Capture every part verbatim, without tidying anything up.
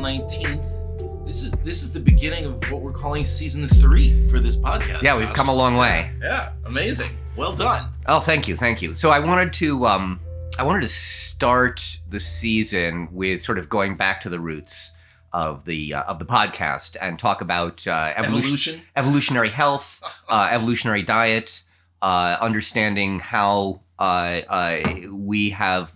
nineteenth. This is this is the beginning of what we're calling season three for this podcast. Yeah, we've come a long way. Yeah, amazing. Well done. Oh, thank you, thank you. So I wanted to um, I wanted to start the season with sort of going back to the roots of the uh, of the podcast and talk about uh, evolution, Evolution? evolutionary health, uh, evolutionary diet, uh, understanding how uh, uh, we have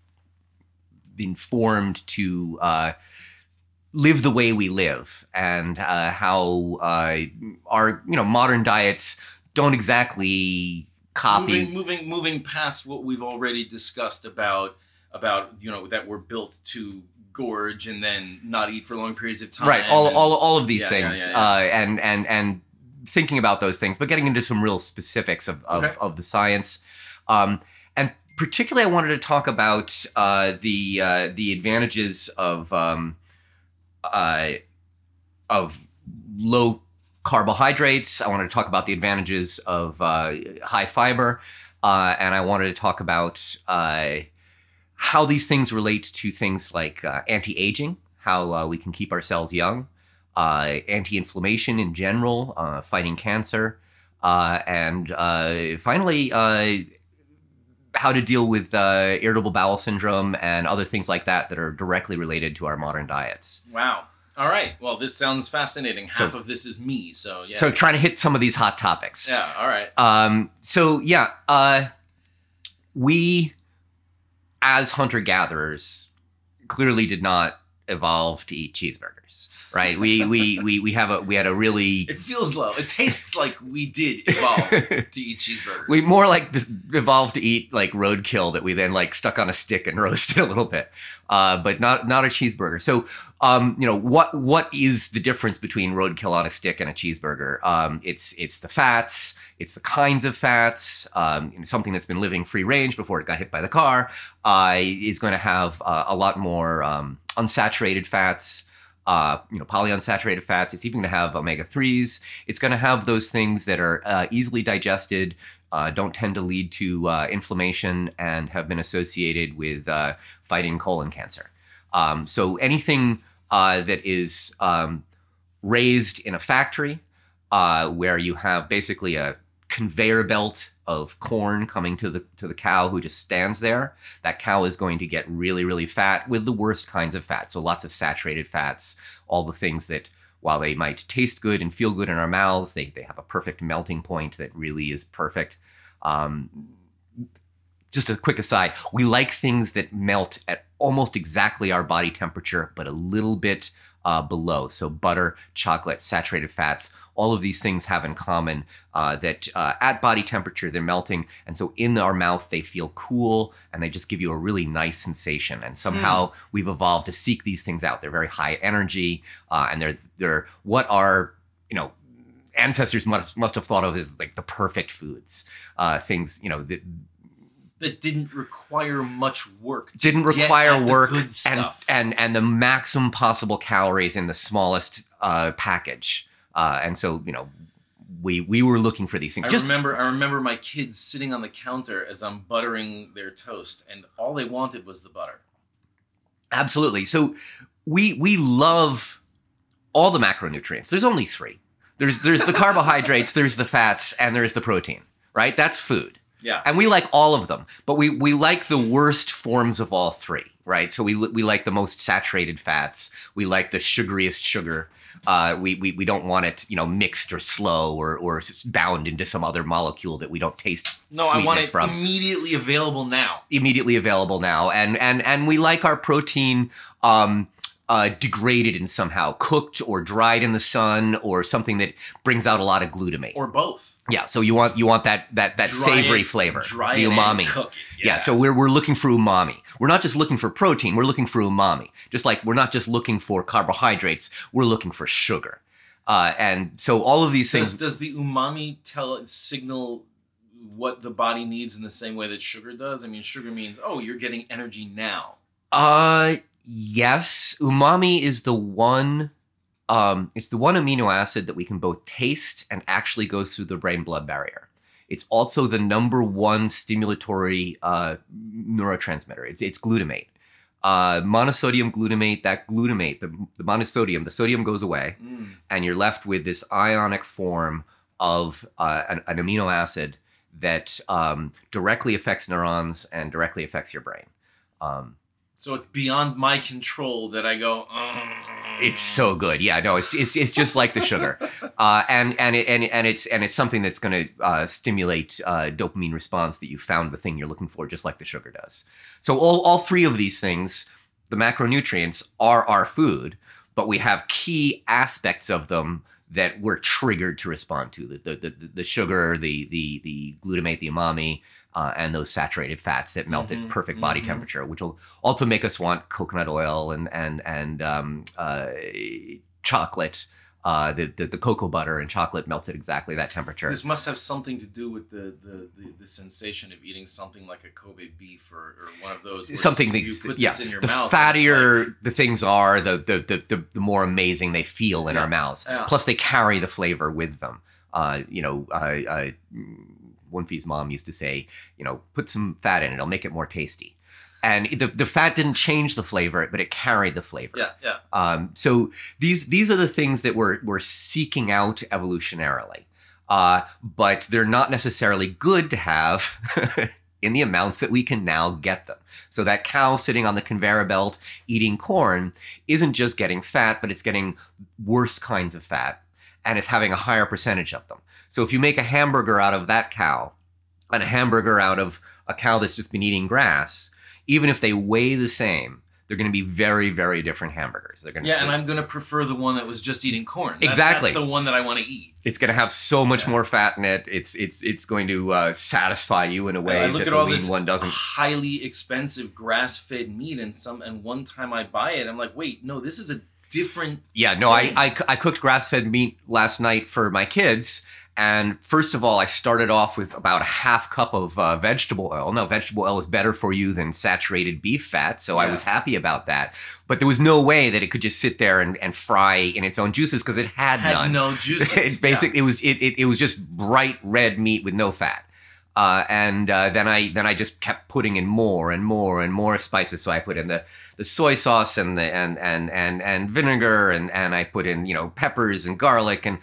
been formed to uh, live the way we live, and uh, how uh, our you know modern diets don't exactly copy. Moving, moving, moving past what we've already discussed about about you know that we're built to gorge and then not eat for long periods of time. Right. All and, all all of these yeah, things, yeah, yeah, yeah. Uh, and and and thinking about those things, but getting into some real specifics of of, Okay. of the science, um, and particularly I wanted to talk about uh, the uh, the advantages of um, uh, of low carbohydrates. I wanted to talk about the advantages of uh, high fiber, uh, and I wanted to talk about uh, how these things relate to things like uh, anti-aging, how uh, we can keep ourselves young, uh, anti-inflammation in general, uh, fighting cancer, uh, and uh, finally, uh, how to deal with uh, irritable bowel syndrome and other things like that that are directly related to our modern diets. Wow. All right. Well, this sounds fascinating. Half So- of this is me, so yeah. So trying to hit some of these hot topics. yeah. All right. Um, so yeah, uh, we as hunter-gatherers clearly did not evolve to eat cheeseburgers, right? We we we we have a we had a really It feels low. It tastes like we did evolve to eat cheeseburgers. we more like just evolved to eat like roadkill that we then like stuck on a stick and roasted a little bit, uh, but not not a cheeseburger. So um, you know what what is the difference between roadkill on a stick and a cheeseburger? Um, it's it's the fats, it's the kinds of fats. Um, you know, something that's been living free range before it got hit by the car uh, is going to have uh, a lot more um, unsaturated fats. Uh, you know, polyunsaturated fats. It's even going to have omega threes. It's going to have those things that are uh, easily digested, uh, don't tend to lead to uh, inflammation, and have been associated with uh, fighting colon cancer. Um, so anything uh, that is um, raised in a factory uh, where you have basically a conveyor belt of corn coming to the to the cow who just stands there, that cow is going to get really, really fat with the worst kinds of fat. So lots of saturated fats, all the things that, while they might taste good and feel good in our mouths, they, they have a perfect melting point that really is perfect. Um, just a quick aside, we like things that melt at almost exactly our body temperature, but a little bit uh, below. So butter, chocolate, saturated fats, all of these things have in common uh, that uh, at body temperature, they're melting. And so in our mouth, they feel cool and they just give you a really nice sensation. And somehow mm. we've evolved to seek these things out. They're very high energy uh, and they're, they're what our, you know, ancestors must, must have thought of as like the perfect foods, uh, things, you know, that, that didn't require much work. Didn't require work good and, stuff. and and the maximum possible calories in the smallest uh, package. Uh, and so, you know, we we were looking for these things. I Just, remember I remember my kids sitting on the counter as I'm buttering their toast, and all they wanted was the butter. Absolutely. So we we love all the macronutrients. There's only three. There's there's the carbohydrates, there's the fats, and there's the protein, right? That's food. Yeah. And we like all of them, but we, we like the worst forms of all three, right? So we we like the most saturated fats. We like the sugariest sugar. Uh, we, we we don't want it, you know, mixed or slow or or bound into some other molecule that we don't taste No, I want it from. immediately available now. Immediately available now. And and and we like our protein um, uh, degraded in somehow, cooked or dried in the sun, or something that brings out a lot of glutamate. Or both. Yeah, so you want you want that that that Dry savory it, flavor, dry the it umami. And cook it. Yeah. Yeah. So we're we're looking for umami. We're not just looking for protein. We're looking for umami. Just like we're not just looking for carbohydrates. We're looking for sugar. Uh, and so all of these things. Does, does the umami tell signal what the body needs in the same way that sugar does? I mean, sugar means, oh, you're getting energy now. Uh, yes. Umami is the one. Um, it's the one amino acid that we can both taste and actually goes through the brain-blood barrier. It's also the number one stimulatory uh, neurotransmitter. It's, it's glutamate. Uh, monosodium glutamate, that glutamate, the, the monosodium, the sodium goes away, Mm. and you're left with this ionic form of uh, an, an amino acid that um, directly affects neurons and directly affects your brain. Um, So it's beyond my control that I go. "Ugh." It's so good. Yeah, no, it's it's it's just like the sugar, uh, and and it, and and it's and it's something that's going to uh, stimulate uh, dopamine response that you found the thing you're looking for, just like the sugar does. So all all three of these things, the macronutrients, are our food, but we have key aspects of them that we're triggered to respond to: the the the, the sugar, the the the glutamate, the umami. Uh, and those saturated fats that melt Mhm, at perfect body mhm. temperature, which will also make us want coconut oil and and and um, uh, chocolate. Uh, the, the the cocoa butter and chocolate melts at exactly that temperature. This must have something to do with the the, the, the sensation of eating something like a Kobe beef or, or one of those. Where Something you that's put yeah. this in your The mouth. and it's fattier like- the things are, the the, the the the more amazing they feel in Yeah, our mouths. yeah. Plus, they carry the flavor with them. Uh, you know, uh, uh, Wunfi's mom used to say, you know, put some fat in it; it'll make it more tasty. And the the fat didn't change the flavor, but it carried the flavor. yeah, yeah. Um, so these these are the things that we're we're seeking out evolutionarily, uh, but they're not necessarily good to have in the amounts that we can now get them. So that cow sitting on the conveyor belt eating corn isn't just getting fat, but it's getting worse kinds of fat, and it's having a higher percentage of them. So if you make a hamburger out of that cow and a hamburger out of a cow that's just been eating grass, even if they weigh the same, they're going to be very, very different hamburgers. They're going to Yeah, and I'm going to prefer the one that was just eating corn. That- Exactly. That's the one that I want to eat. It's going to have so much Yeah. more fat in it. It's it's it's going to uh, satisfy you in a way I look that at the all lean this one doesn't. highly expensive grass-fed meat, and some and one time I buy it, I'm like, wait, no, this is a different. Yeah, no, I, thing. I I cooked grass-fed meat last night for my kids. And first of all, I started off with about a half cup of uh, vegetable oil. No, vegetable oil is better for you than saturated beef fat, so I Yeah. was happy about that. But there was no way that it could just sit there and, and fry in its own juices because it had, Had none. no juices. it basic, it was it, it, it was just bright red meat with no fat. Uh, and uh, then I then I just kept putting in more and more and more spices. So I put in the, the soy sauce and the and and and and vinegar and and I put in you know peppers and garlic and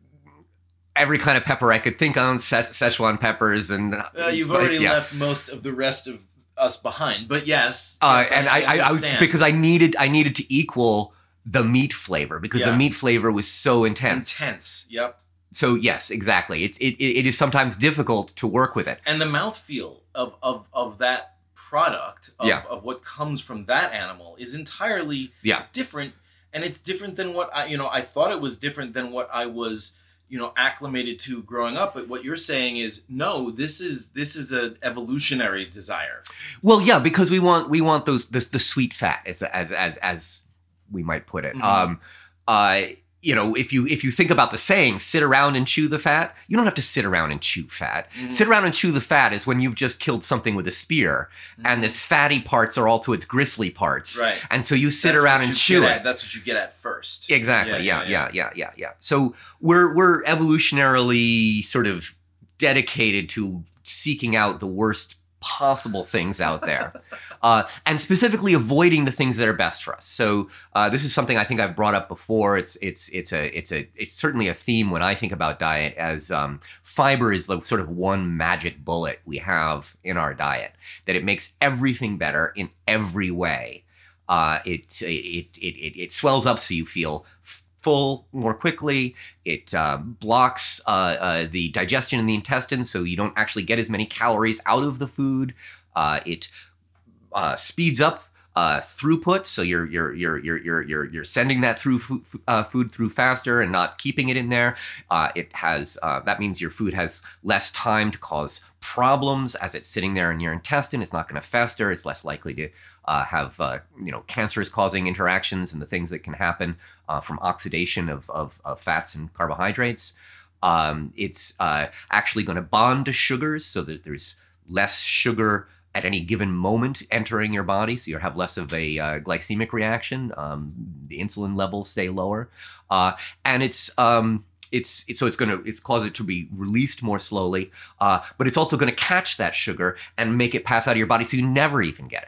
every kind of pepper I could think on, Sze- Szechuan peppers and. Uh, you've spi- already yeah. left most of the rest of us behind, but yes. Uh, yes, and I, I, I was understand. because I needed I needed to equal the meat flavor because Yeah. the meat flavor was so intense. intense. Yep. So yes, exactly. It's it, it it is sometimes difficult to work with it. And the mouthfeel of of of that product of, Yeah. of what comes from that animal is entirely Yeah. different, and it's different than what I you know I thought it was different than what I was you know acclimated to growing up. But what you're saying is no, this is this is an evolutionary desire. Well, yeah, because we want we want those the, the sweet fat as as as as we might put it. Mhm. Um, uh, you know, if you if you think about the saying, sit around and chew the fat, you don't have to sit around and chew fat. Mhm. Sit around and chew the fat is when you've just killed something with a spear, and its fatty parts are all to its gristly parts. Right. And so you sit That's around what and you chew get it. at- That's what you get at first. Exactly. Yeah yeah, yeah, yeah, yeah, So we're we're evolutionarily sort of dedicated to seeking out the worst possible things out there, uh, and specifically avoiding the things that are best for us. So uh, this is something I think I've brought up before. It's it's it's a it's a it's certainly a theme when I think about diet, as um, fiber is the sort of one magic bullet we have in our diet, that it makes everything better in every way. Uh, it, it it it it swells up so you feel f- full more quickly. It uh, blocks uh, uh, the digestion in the intestines, so you don't actually get as many calories out of the food. Uh, it uh, speeds up uh, throughput, so you're you're you're you're you're you're you're sending that through food, uh, food through faster and not keeping it in there. Uh, it has uh, that means your food has less time to cause problems as it's sitting there in your intestine. It's not going to fester. It's less likely to uh, have uh, you know cancerous causing interactions and the things that can happen uh, from oxidation of, of of fats and carbohydrates. Um, it's uh, actually going to bond to sugars so that there's less sugar at any given moment entering your body, so you have less of a uh, glycemic reaction. Um, the insulin levels stay lower, uh, and it's um, it's, it's so it's going to it's cause it to be released more slowly. Uh, but it's also going to catch that sugar and make it pass out of your body, so you never even get it.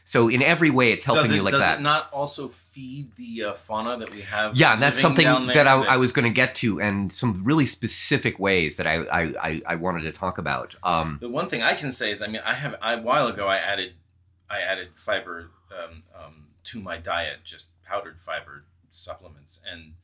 So in every way, it's helping does it, you like does that. Does it not also feed the uh, fauna that we have? Yeah, and that's something that I, I was going to get to, and some really specific ways that I I, I, I wanted to talk about. Um, the one thing I can say is, I mean, I have I, a while ago I added I added fiber um, um, to my diet, just powdered fiber supplements, and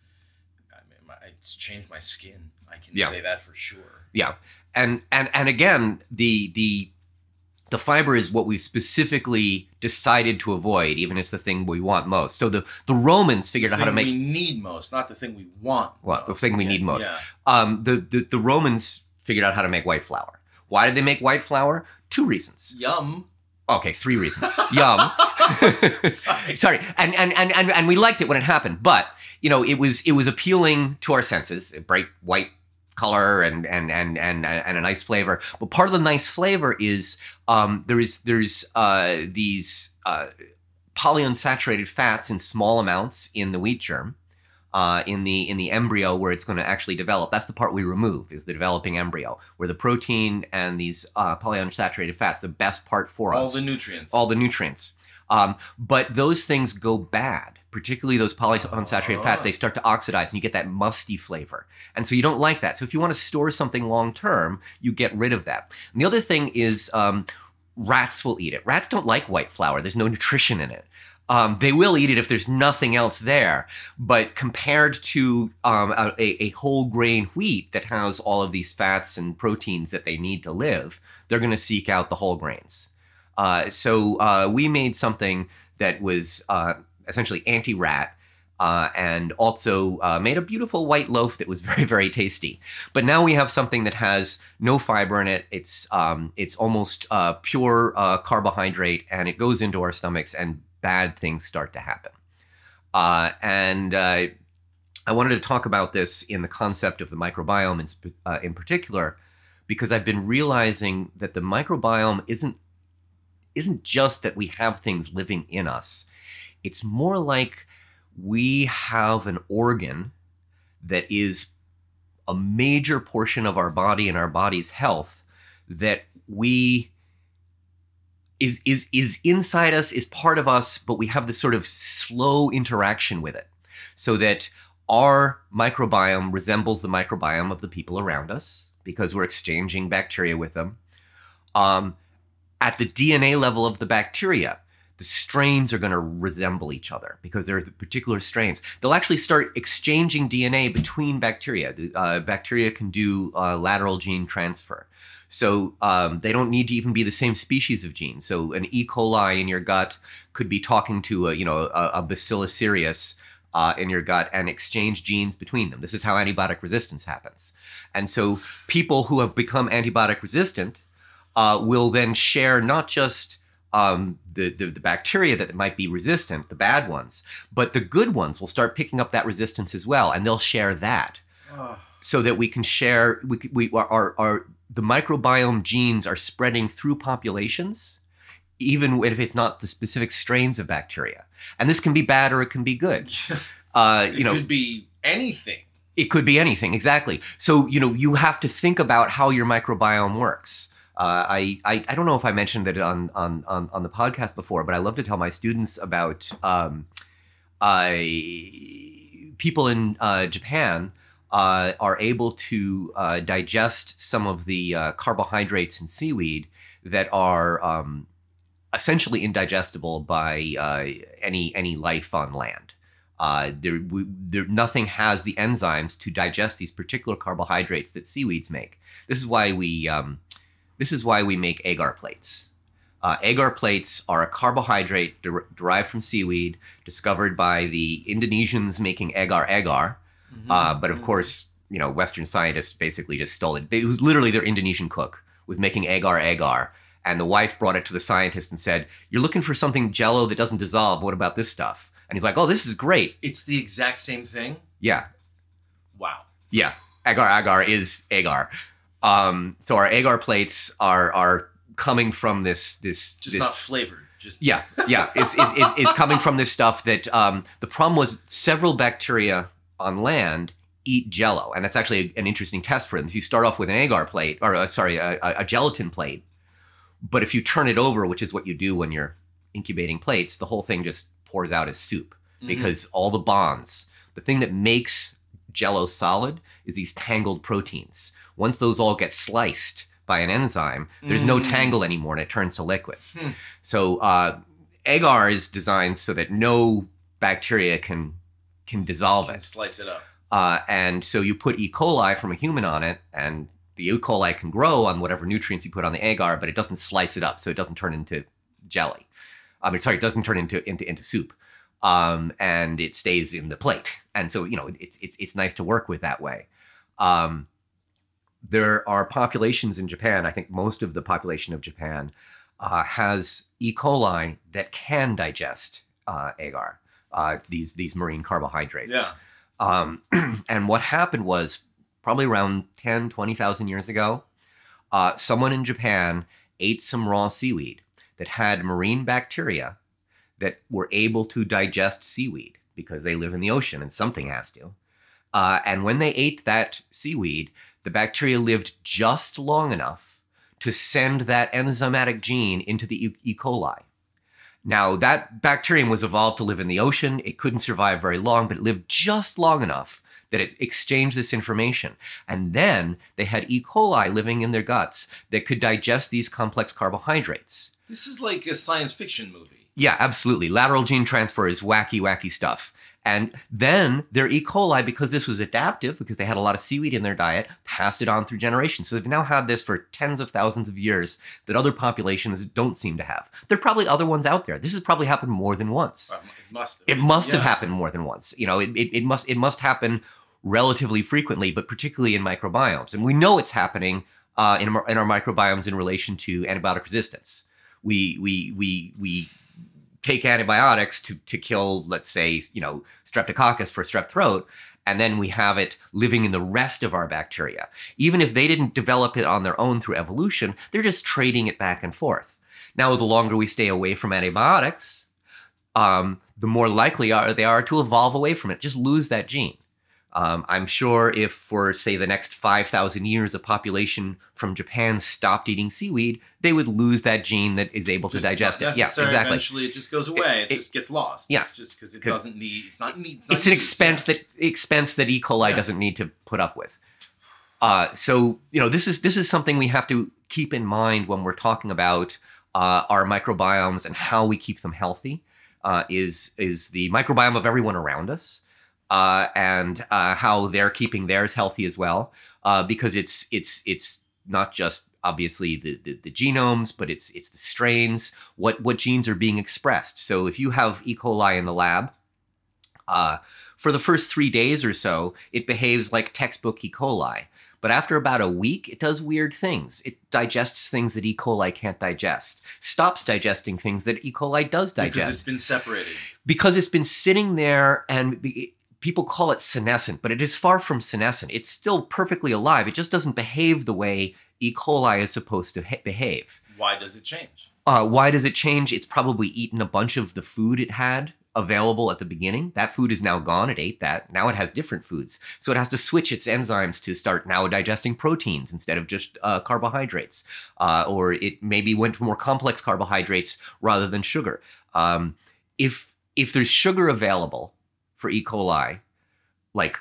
I mean, my, it's changed my skin. I can yeah. say that for sure. Yeah, and and and again, the the. The fiber is what we specifically decided to avoid, even as the thing we want most. So the, the Romans figured the out how to make... The thing we need most, not the thing we want Well, most. the thing we yeah, need most. Yeah. Um, the, the, the Romans figured out how to make white flour. Why did they make white flour? Two reasons. Yum. Okay, three reasons. Yum. Sorry. Sorry. And, and, and, and, and we liked it when it happened. But, you know, it was it was appealing to our senses. Bright white color and and and and and a nice flavor. But part of the nice flavor is um, there is there's uh, these uh, polyunsaturated fats in small amounts in the wheat germ, uh, in the in the embryo where it's going to actually develop. That's the part we remove, is the developing embryo, where the protein and these uh, polyunsaturated fats, the best part for all us. All the nutrients. All the nutrients. Um, but those things go bad, particularly those polyunsaturated oh. fats. They start to oxidize and you get that musty flavor. And so you don't like that. So if you want to store something long term, you get rid of that. And the other thing is um, rats will eat it. Rats don't like white flour. There's no nutrition in it. Um, they will eat it if there's nothing else there. But compared to um, a, a whole grain wheat that has all of these fats and proteins that they need to live, they're going to seek out the whole grains. Uh, so uh, we made something that was uh, essentially anti-rat uh, and also uh, made a beautiful white loaf that was very, very tasty. But now we have something that has no fiber in it. It's um, it's almost uh, pure uh, carbohydrate, and it goes into our stomachs, and bad things start to happen. Uh, and uh, I wanted to talk about this in the concept of the microbiome in, sp- uh, in particular, because I've been realizing that the microbiome isn't isn't just that we have things living in us. It's more like we have an organ that is a major portion of our body and our body's health that we is is is inside us, is part of us, but we have this sort of slow interaction with it, so that our microbiome resembles the microbiome of the people around us because we're exchanging bacteria with them. Um, At the D N A level of the bacteria, the strains are going to resemble each other because they're the particular strains. They'll actually start exchanging D N A between bacteria. Uh, bacteria can do uh, lateral gene transfer. So um, they don't need to even be the same species of gene. So an E. coli in your gut could be talking to a, you know, a, a Bacillus cereus uh, in your gut and exchange genes between them. This is how antibiotic resistance happens. And so people who have become antibiotic resistant Uh, will then share not just um, the, the, the bacteria that might be resistant, the bad ones, but the good ones will start picking up that resistance as well, and they'll share that, oh. so that we can share. We we our, our the microbiome genes are spreading through populations, even if it's not the specific strains of bacteria. And this can be bad or it can be good. Uh, you it know, could be anything. It could be anything, exactly. So you know, you have to think about how your microbiome works. Uh, I, I I don't know if I mentioned it on on on, on the podcast before, but I love to tell my students about um, uh, people in uh, Japan uh, are able to uh, digest some of the uh, carbohydrates in seaweed that are um, essentially indigestible by uh, any any life on land. Uh, there, we, there, nothing has the enzymes to digest these particular carbohydrates that seaweeds make. This is why we. Um, This is why we make agar plates. Uh, agar plates are a carbohydrate der- derived from seaweed, discovered by the Indonesians making agar agar. Mm-hmm. Uh, but of course, you know, Western scientists basically just stole it. It was literally their Indonesian cook was making agar agar, and the wife brought it to the scientist and said, "You're looking for something Jello that doesn't dissolve. What about this stuff?" And he's like, "Oh, this is great." It's the exact same thing? Yeah. Wow. Yeah. Agar agar is agar. Um, so our agar plates are are coming from this this just this, not flavored. Just yeah yeah it's it's, it's, it's coming from this stuff that um, the problem was several bacteria on land eat Jello, and that's actually a, an interesting test for them. So you start off with an agar plate or uh, sorry a, a gelatin plate, but if you turn it over, which is what you do when you're incubating plates, the whole thing just pours out as soup Mhm. because all the bonds, the thing that makes Jell-O solid is these tangled proteins. Once those all get sliced by an enzyme, there's no Mm. tangle anymore and it turns to liquid. Hmm. So uh, agar is designed so that no bacteria can can dissolve Can it. slice it up. Uh, and so you put E. coli from a human on it, and the E. coli can grow on whatever nutrients you put on the agar, but it doesn't slice it up, so it doesn't turn into jelly. I mean, sorry, it doesn't turn into into into soup, um, and it stays in the plate. And so you know, it's it's it's nice to work with that way. Um, there are populations in Japan. I think most of the population of Japan uh, has E. coli that can digest uh, agar, uh, these these marine carbohydrates. Yeah. Um, and what happened was probably around ten, twenty thousand years ago, uh, someone in Japan ate some raw seaweed that had marine bacteria that were able to digest seaweed because they live in the ocean and something has to. Uh, and when they ate that seaweed, the bacteria lived just long enough to send that enzymatic gene into the E. E. coli. Now, that bacterium was evolved to live in the ocean. It couldn't survive very long, but it lived just long enough that it exchanged this information. And then they had E. coli living in their guts that could digest these complex carbohydrates. This is like a science fiction movie. Yeah, absolutely. Lateral gene transfer is wacky, wacky stuff. And then their E. coli, because this was adaptive, because they had a lot of seaweed in their diet, passed it on through generations. So they've now had this for tens of thousands of years that other populations don't seem to have. There are probably other ones out there. This has probably happened more than once. Um, it must have. It must have Yeah. happened more than once. You know, it, it, it must it must happen relatively frequently, but particularly in microbiomes. And we know it's happening uh, in, our, in our microbiomes in relation to antibiotic resistance. We we we we take antibiotics to to kill, let's say, you know, streptococcus for strep throat, and then we have it living in the rest of our bacteria. Even if they didn't develop it on their own through evolution, they're just trading it back and forth. Now, the longer we stay away from antibiotics, um, the more likely are they are to evolve away from it, just lose that gene. Um, I'm sure if for, say, the next five thousand years, a population from Japan stopped eating seaweed, they would lose that gene that is able Just to digest not it. Yeah, necessary. exactly. Eventually, it just goes away. It, It- just gets lost. yeah. It's just because it Good. doesn't need. It's not need. It's, not It's an used. expense that expense that E. coli Yeah. doesn't need to put up with. Uh, so you know, this is this is something we have to keep in mind when we're talking about uh, our microbiomes and how we keep them healthy. Uh, is is the microbiome of everyone around us, uh, and uh, how they're keeping theirs healthy as well. Uh, because it's it's it's not just obviously the, the the genomes, but it's it's the strains. What what genes are being expressed? So if you have E. coli in the lab, uh, for the first three days or so, it behaves like textbook E. coli. But after about a week, it does weird things. It digests things that E. coli can't digest, stops digesting things that E. coli does digest. because it's been separated. Because it's been sitting there, and be- people call it senescent, but it is far from senescent. It's still perfectly alive. It just doesn't behave the way E. coli is supposed to ha- behave. Why does it change? Uh, why does it change? It's probably eaten a bunch of the food it had available at the beginning. That food is now gone. It ate that. Now it has different foods. So it has to switch its enzymes to start now digesting proteins instead of just uh, carbohydrates. Uh, or it maybe went to more complex carbohydrates rather than sugar. Um, if if there's sugar available for E. coli, like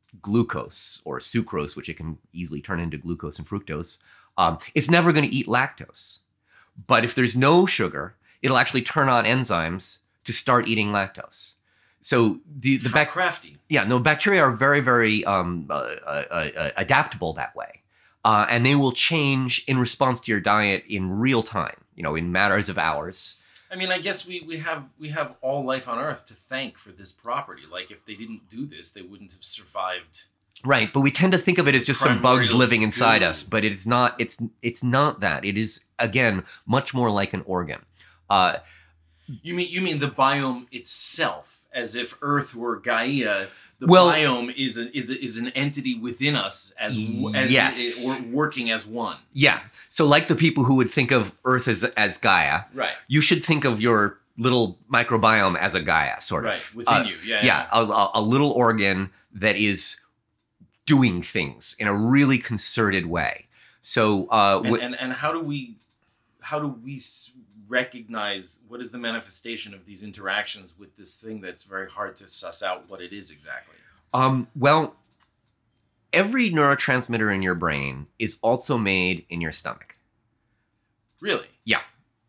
glucose or sucrose, which it can easily turn into glucose and fructose, um, it's never going to eat lactose. But if there's no sugar, it'll actually turn on enzymes to start eating lactose. So the the How bac- crafty. yeah no bacteria are very very um, uh, uh, uh, adaptable that way, uh, and they will change in response to your diet in real time. You know, in matters of hours. I mean, I guess we, we have we have all life on Earth to thank for this property. Like, if they didn't do this, they wouldn't have survived. Right, but we tend to think of it as just some bugs Primordial living inside goo. us, but it's not. It's it's not that. It is again much more like an organ. Uh, You mean you mean the biome itself, as if Earth were Gaia? The Well- biome is a, is a, is an entity within us, as w- as Yes. it, we're working as one. yeah. So like the people who would think of Earth as as Gaia, Right. you should think of your little microbiome as a Gaia, sort of. Right. Within Uh, you. Yeah. Yeah, a, a, a little organ that is doing things in a really concerted way. So, uh, And, wh- and and how do we how do we s- recognize what is the manifestation of these interactions with this thing that's very hard to suss out what it is exactly? Um, well, every neurotransmitter in your brain is also made in your stomach. Really? Yeah.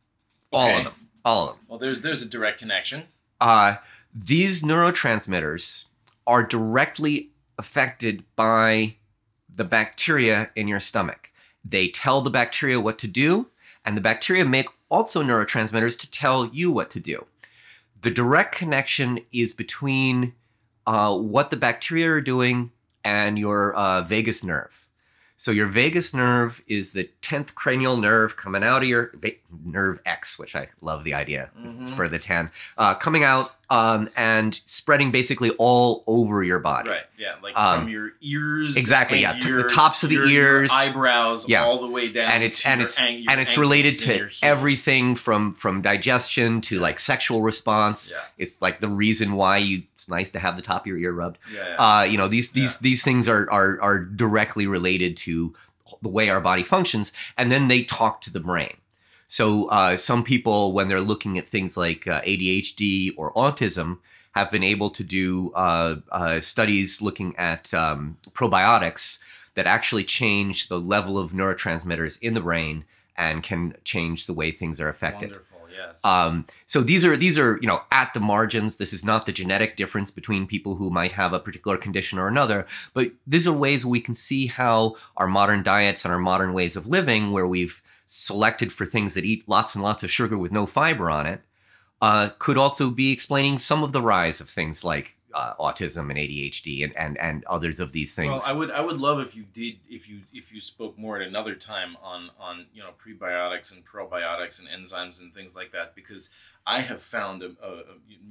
All Okay. of them. All of them. Well, there's there's a direct connection. Uh, these neurotransmitters are directly affected by the bacteria in your stomach. They tell the bacteria what to do, and the bacteria make also neurotransmitters to tell you what to do. The direct connection is between uh, what the bacteria are doing and your uh, vagus nerve. So your vagus nerve is the tenth cranial nerve coming out of your va- nerve X, which I love the idea Mhm. for the ten, uh, coming out um, and spreading basically all over your body. Right. Yeah. Like Um, from your ears. exactly, and yeah, to your- the tops of the your- your ears. eyebrows, Yeah. all the way down. And it's to and your it's an- your and it's ankles related and to your heels. everything from from digestion to like sexual response. Yeah. It's like the reason why you it's nice to have the top of your ear rubbed. Yeah. yeah. Uh, you know, these these Yeah. these things are are are directly related to the way our body functions, and then they talk to the brain. So uh, some people, when they're looking at things like uh, A D H D or autism, have been able to do uh, uh, studies looking at um, probiotics that actually change the level of neurotransmitters in the brain and can change the way things are affected. Wonderful. Yes. Um, so these are these are you know at the margins. This is not the genetic difference between people who might have a particular condition or another, but these are ways where we can see how our modern diets and our modern ways of living, where we've selected for things that eat lots and lots of sugar with no fiber on it, uh, could also be explaining some of the rise of things like uh, autism and A D H D and, and and others of these things. Well, I would I would love if you did if you if you spoke more at another time on on you know prebiotics and probiotics and enzymes and things like that, because I have found a, a, a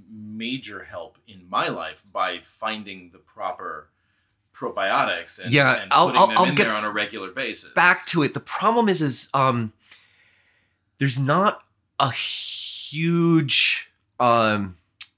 major help in my life by finding the proper probiotics and, Yeah, and I'll- putting I'll- them I'll in get there on a regular basis. Back to it. The problem is, is um, there's not a huge um.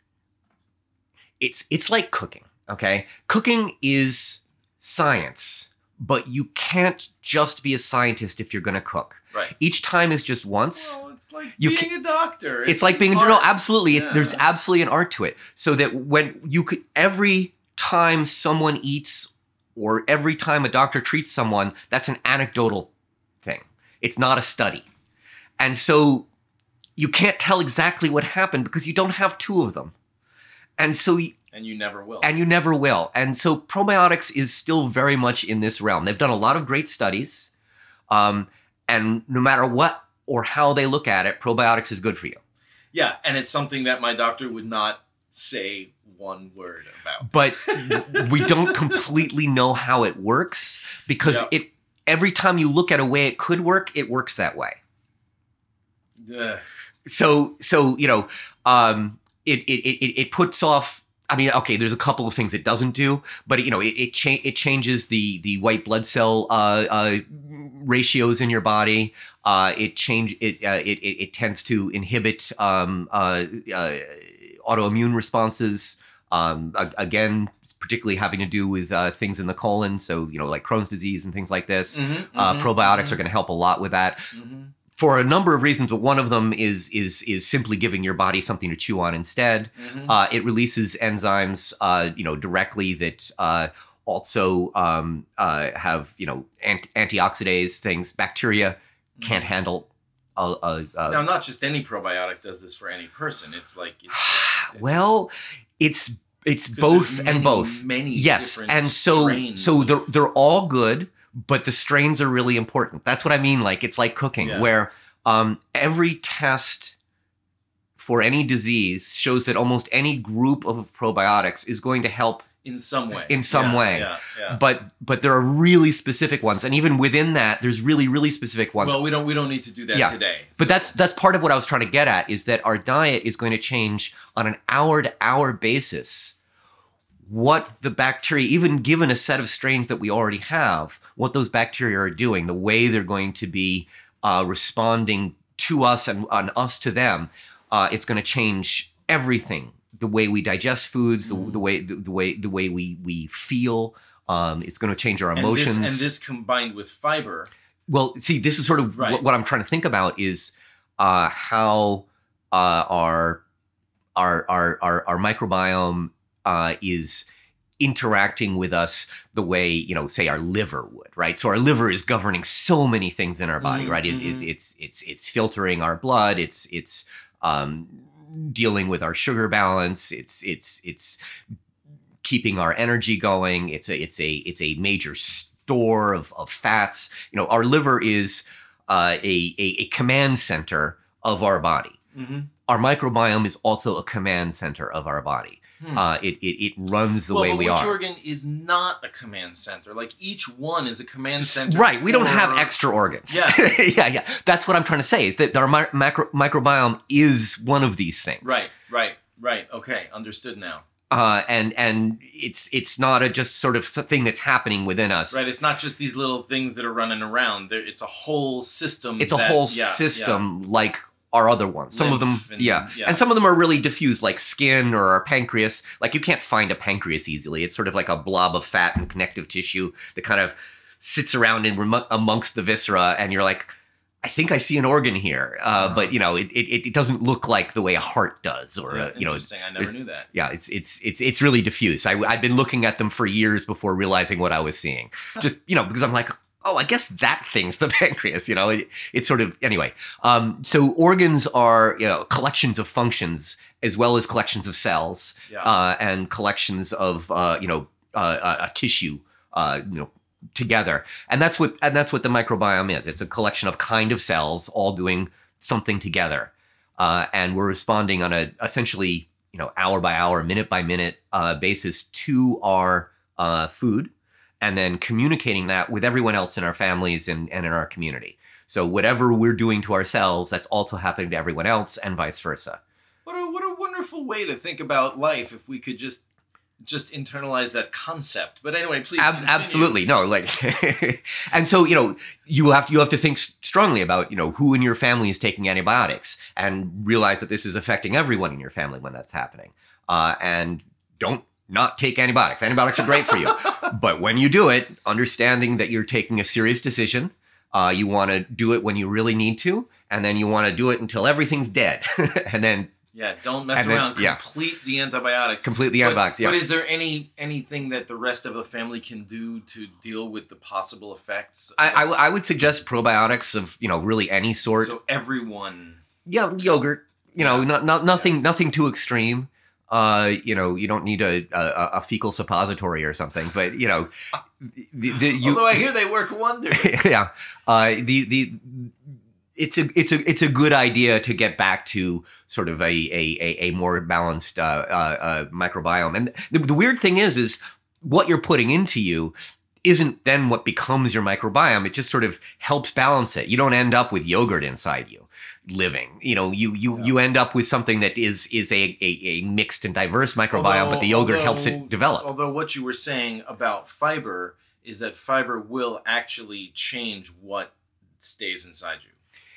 It's it's like cooking. Okay, cooking is science, but you can't just be a scientist if you're going to cook. Right. Each time is just once. Well, it's like You being a doctor. It's like being art. no, absolutely. It's, Yeah. There's absolutely an art to it. So that when you could, every time someone eats, or every time a doctor treats someone, that's an anecdotal thing. It's not a study, and so you can't tell exactly what happened because you don't have two of them, and so. And you never will. And you never will. And so probiotics is still very much in this realm. They've done a lot of great studies, um, and no matter what or how they look at it, probiotics is good for you. Yeah, and it's something that my doctor would not say one word about. But we don't completely know how it works because Yep. it every time you look at a way it could work, it works that way. Ugh. So so you know, um, it it it it puts off. I mean, okay, there's a couple of things it doesn't do, but you know, it it, cha- it changes the the white blood cell uh, uh, ratios in your body. Uh, it change it, uh, it it it tends to inhibit um, uh, uh, autoimmune responses. Um, a- again, particularly having to do with uh, things in the colon, so you know, like Crohn's disease and things like this. Mhm, Uh, mhm, probiotics mhm, are going to help a lot with that. mhm, For a number of reasons, but one of them is is is simply giving your body something to chew on instead. mhm. Uh, it releases enzymes, uh, you know, directly that uh, also um, uh, have, you know, ant- antioxidase things. Bacteria can't handle. A, a, a, Now, not just any probiotic does this for any person. It's like it's, it's, it's well, it's it's 'cause both there's and many, both. Many Yes, different and so strains so of- they're they're all good, but the strains are really important. That's what I mean. Like it's like cooking, Yeah. where um, every test for any disease shows that almost any group of probiotics is going to help, in some way. in some Yeah, way. Yeah, yeah. but but there are really specific ones, and even within that, there's really really specific ones. Well, we don't we don't need to do that Yeah, today. But So- that's that's part of what I was trying to get at, is that our diet is going to change on an hour to hour basis what the bacteria, even given a set of strains that we already have, what those bacteria are doing, the way they're going to be uh, responding to us and, and us to them. Uh, it's going to change everything: the way we digest foods, the, Mhm. the way the, the way the way we we feel. Um, it's going to change our and emotions. this, and this combined with fiber. Well, see, this is sort of Right. what, what I'm trying to think about is uh, how uh, our, our our our our microbiome uh, is interacting with us the way, you know, say our liver would, right? So our liver is governing so many things in our body, Mhm, right? It, mhm. it's it's it's it's filtering our blood. It's it's um, dealing with our sugar balance. It's it's it's keeping our energy going. It's a it's a it's a major store of of fats. You know, our liver is uh, a, a a command center of our body. Mhm. Our microbiome is also a command center of our body. Hmm. Uh, it, it it runs the well, way but we which are. organ is not a command center? Like each one is a command center. Right, we don't for- have extra organs. Yeah. yeah, yeah. That's what I'm trying to say is that our mi- macro- microbiome is one of these things. Right, right, right. Okay, understood now. Uh, and and it's it's not a just sort of thing that's happening within us. Right, it's not just these little things that are running around. There, it's a whole system. It's a that- whole yeah, system like our other ones. Some of them, Lymph and- yeah. yeah. And some of them are really diffuse, like skin or our pancreas. Like you can't find a pancreas easily. It's sort of like a blob of fat and connective tissue that kind of sits around in remo- amongst the viscera, and you're like, I think I see an organ here, uh, Uh-huh. but you know, it, it it doesn't look like the way a heart does, or Yeah, uh, you know, interesting. I never there's- knew that. yeah, it's it's it's it's really diffuse. I I've been looking at them for years before realizing what I was seeing. Just you know, because I'm like, oh, I guess that thing's the pancreas. You know, it, it's sort of anyway. Um, so organs are you know collections of functions as well as collections of cells Yeah. uh, and collections of uh, you know uh, uh, a tissue. Uh, you know. Together, and that's what and that's what the microbiome is. It's a collection of kind of cells all doing something together, uh, and we're responding on a essentially you know hour by hour, minute by minute uh, basis to our uh, food, and then communicating that with everyone else in our families and, and in our community. So whatever we're doing to ourselves, that's also happening to everyone else, and vice versa. What a what a wonderful way to think about life if we could just just internalize that concept. But anyway, please. Ab- continue. absolutely no like and so you know you have you have to think s- strongly about you know who in your family is taking antibiotics and realize that this is affecting everyone in your family when that's happening uh, and don't not take antibiotics. Antibiotics are great for you, but when you do it, understanding that you're taking a serious decision, uh, you want to do it when you really need to, and then you want to do it until everything's dead and then Yeah, don't mess And then- around. yeah. Complete the antibiotics. complete the But- antibiotics. Yeah. But is there any anything that the rest of the family can do to deal with the possible effects? I, I, w- I would suggest probiotics of you know really any sort. So everyone. Yeah, yogurt. You know, not, not nothing nothing too extreme. Uh, you know, you don't need a, a, a fecal suppository or something, but you know, the, the, you, Although I hear they work wonders. yeah, uh, the the it's a it's a it's a good idea to get back to sort of a a a, a more balanced uh, uh, uh, microbiome. And the, the weird thing is, is what you're putting into you isn't then what becomes your microbiome. It just sort of helps balance it. You don't end up with yogurt inside you living. You know, you you Yeah. you end up with something that is is a a, a mixed and diverse microbiome, but the yogurt Although- helps it develop. Although what you were saying about fiber is that fiber will actually change what stays inside you.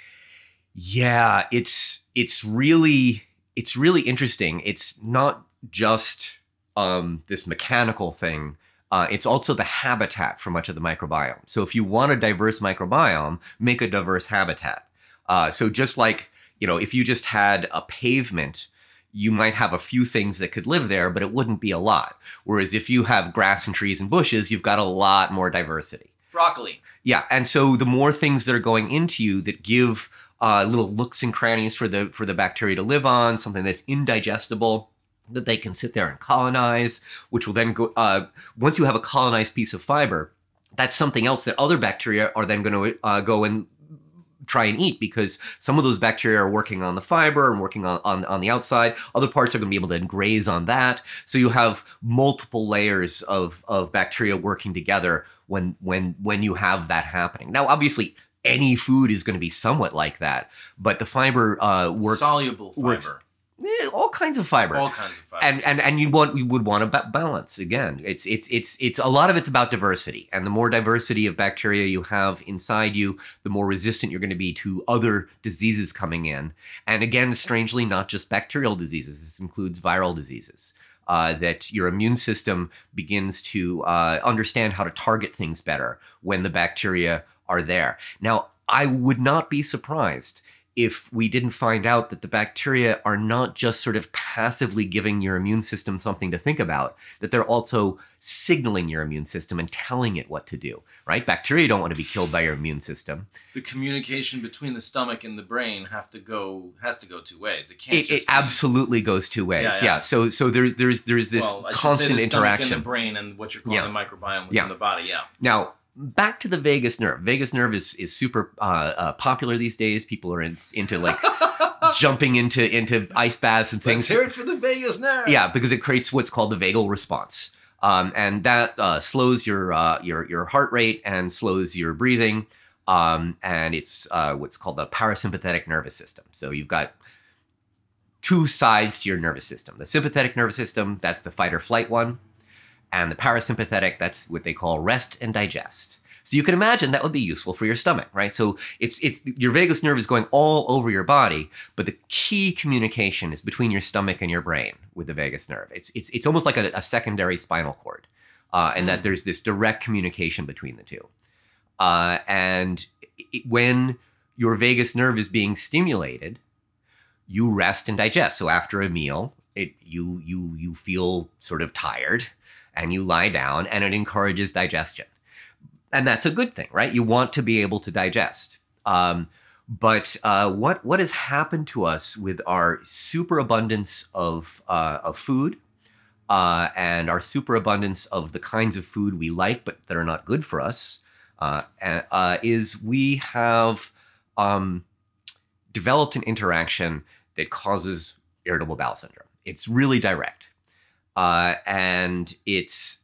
Yeah, it's it's really it's really interesting. It's not just um, this mechanical thing. Uh, it's also the habitat for much of the microbiome. So if you want a diverse microbiome, make a diverse habitat. Uh, so just like you know, if you just had a pavement, you might have a few things that could live there, but it wouldn't be a lot. Whereas if you have grass and trees and bushes, you've got a lot more diversity. Broccoli. Yeah, and so the more things that are going into you that give uh, little nooks and crannies for the for the bacteria to live on, something that's indigestible that they can sit there and colonize, which will then go. Uh, once you have a colonized piece of fiber, that's something else that other bacteria are then going to uh, go and try and eat, because some of those bacteria are working on the fiber and working on, on, on the outside. Other parts are going to be able to graze on that. So you have multiple layers of, of bacteria working together when when when you have that happening. Now, obviously, any food is going to be somewhat like that, but the fiber uh, works. Soluble fiber. works- eh, all kinds of fiber. All kinds of fiber. and and and you want you would want to ba- balance again. It's it's it's it's a lot of it's about diversity, and the more diversity of bacteria you have inside you, the more resistant you're going to be to other diseases coming in. And again, strangely, not just bacterial diseases. This includes viral diseases. Uh, that your immune system begins to uh, understand how to target things better when the bacteria are there. Now, I would not be surprised if we didn't find out that the bacteria are not just sort of passively giving your immune system something to think about, that they're also signaling your immune system and telling it what to do, right? Bacteria don't want to be killed by your immune system. The communication between the stomach and the brain have to go has to go two ways. It can't It, just it be, absolutely goes two ways. Yeah, Yeah. yeah. So so there's there's there's this well, I should constant say the stomach interaction. and the brain and what you're calling Yeah. the microbiome within Yeah. the body. Yeah. Now, back to the vagus nerve. Vagus nerve is is super uh, uh, popular these days. People are in, into like jumping into into ice baths and things. Let's hear it for the vagus nerve. Yeah, because it creates what's called the vagal response, um, and that uh, slows your uh, your your heart rate and slows your breathing, um, and it's uh, what's called the parasympathetic nervous system. So you've got two sides to your nervous system. The sympathetic nervous system, that's the fight or flight one, and the parasympathetic, that's what they call rest and digest. So you can imagine that would be useful for your stomach, right? So it's it's your vagus nerve is going all over your body, but the key communication is between your stomach and your brain with the vagus nerve. It's it's it's almost like a, a secondary spinal cord, uh, and that there's this direct communication between the two. Uh, and it, when your vagus nerve is being stimulated, you rest and digest. So after a meal, it you you you feel sort of tired, and you lie down, and it encourages digestion. And that's a good thing, right? You want to be able to digest. Um, but uh, what what has happened to us with our superabundance of uh, of food uh, and our superabundance of the kinds of food we like but that are not good for us uh, uh, is we have um, developed an interaction that causes irritable bowel syndrome. It's really direct, uh, and it's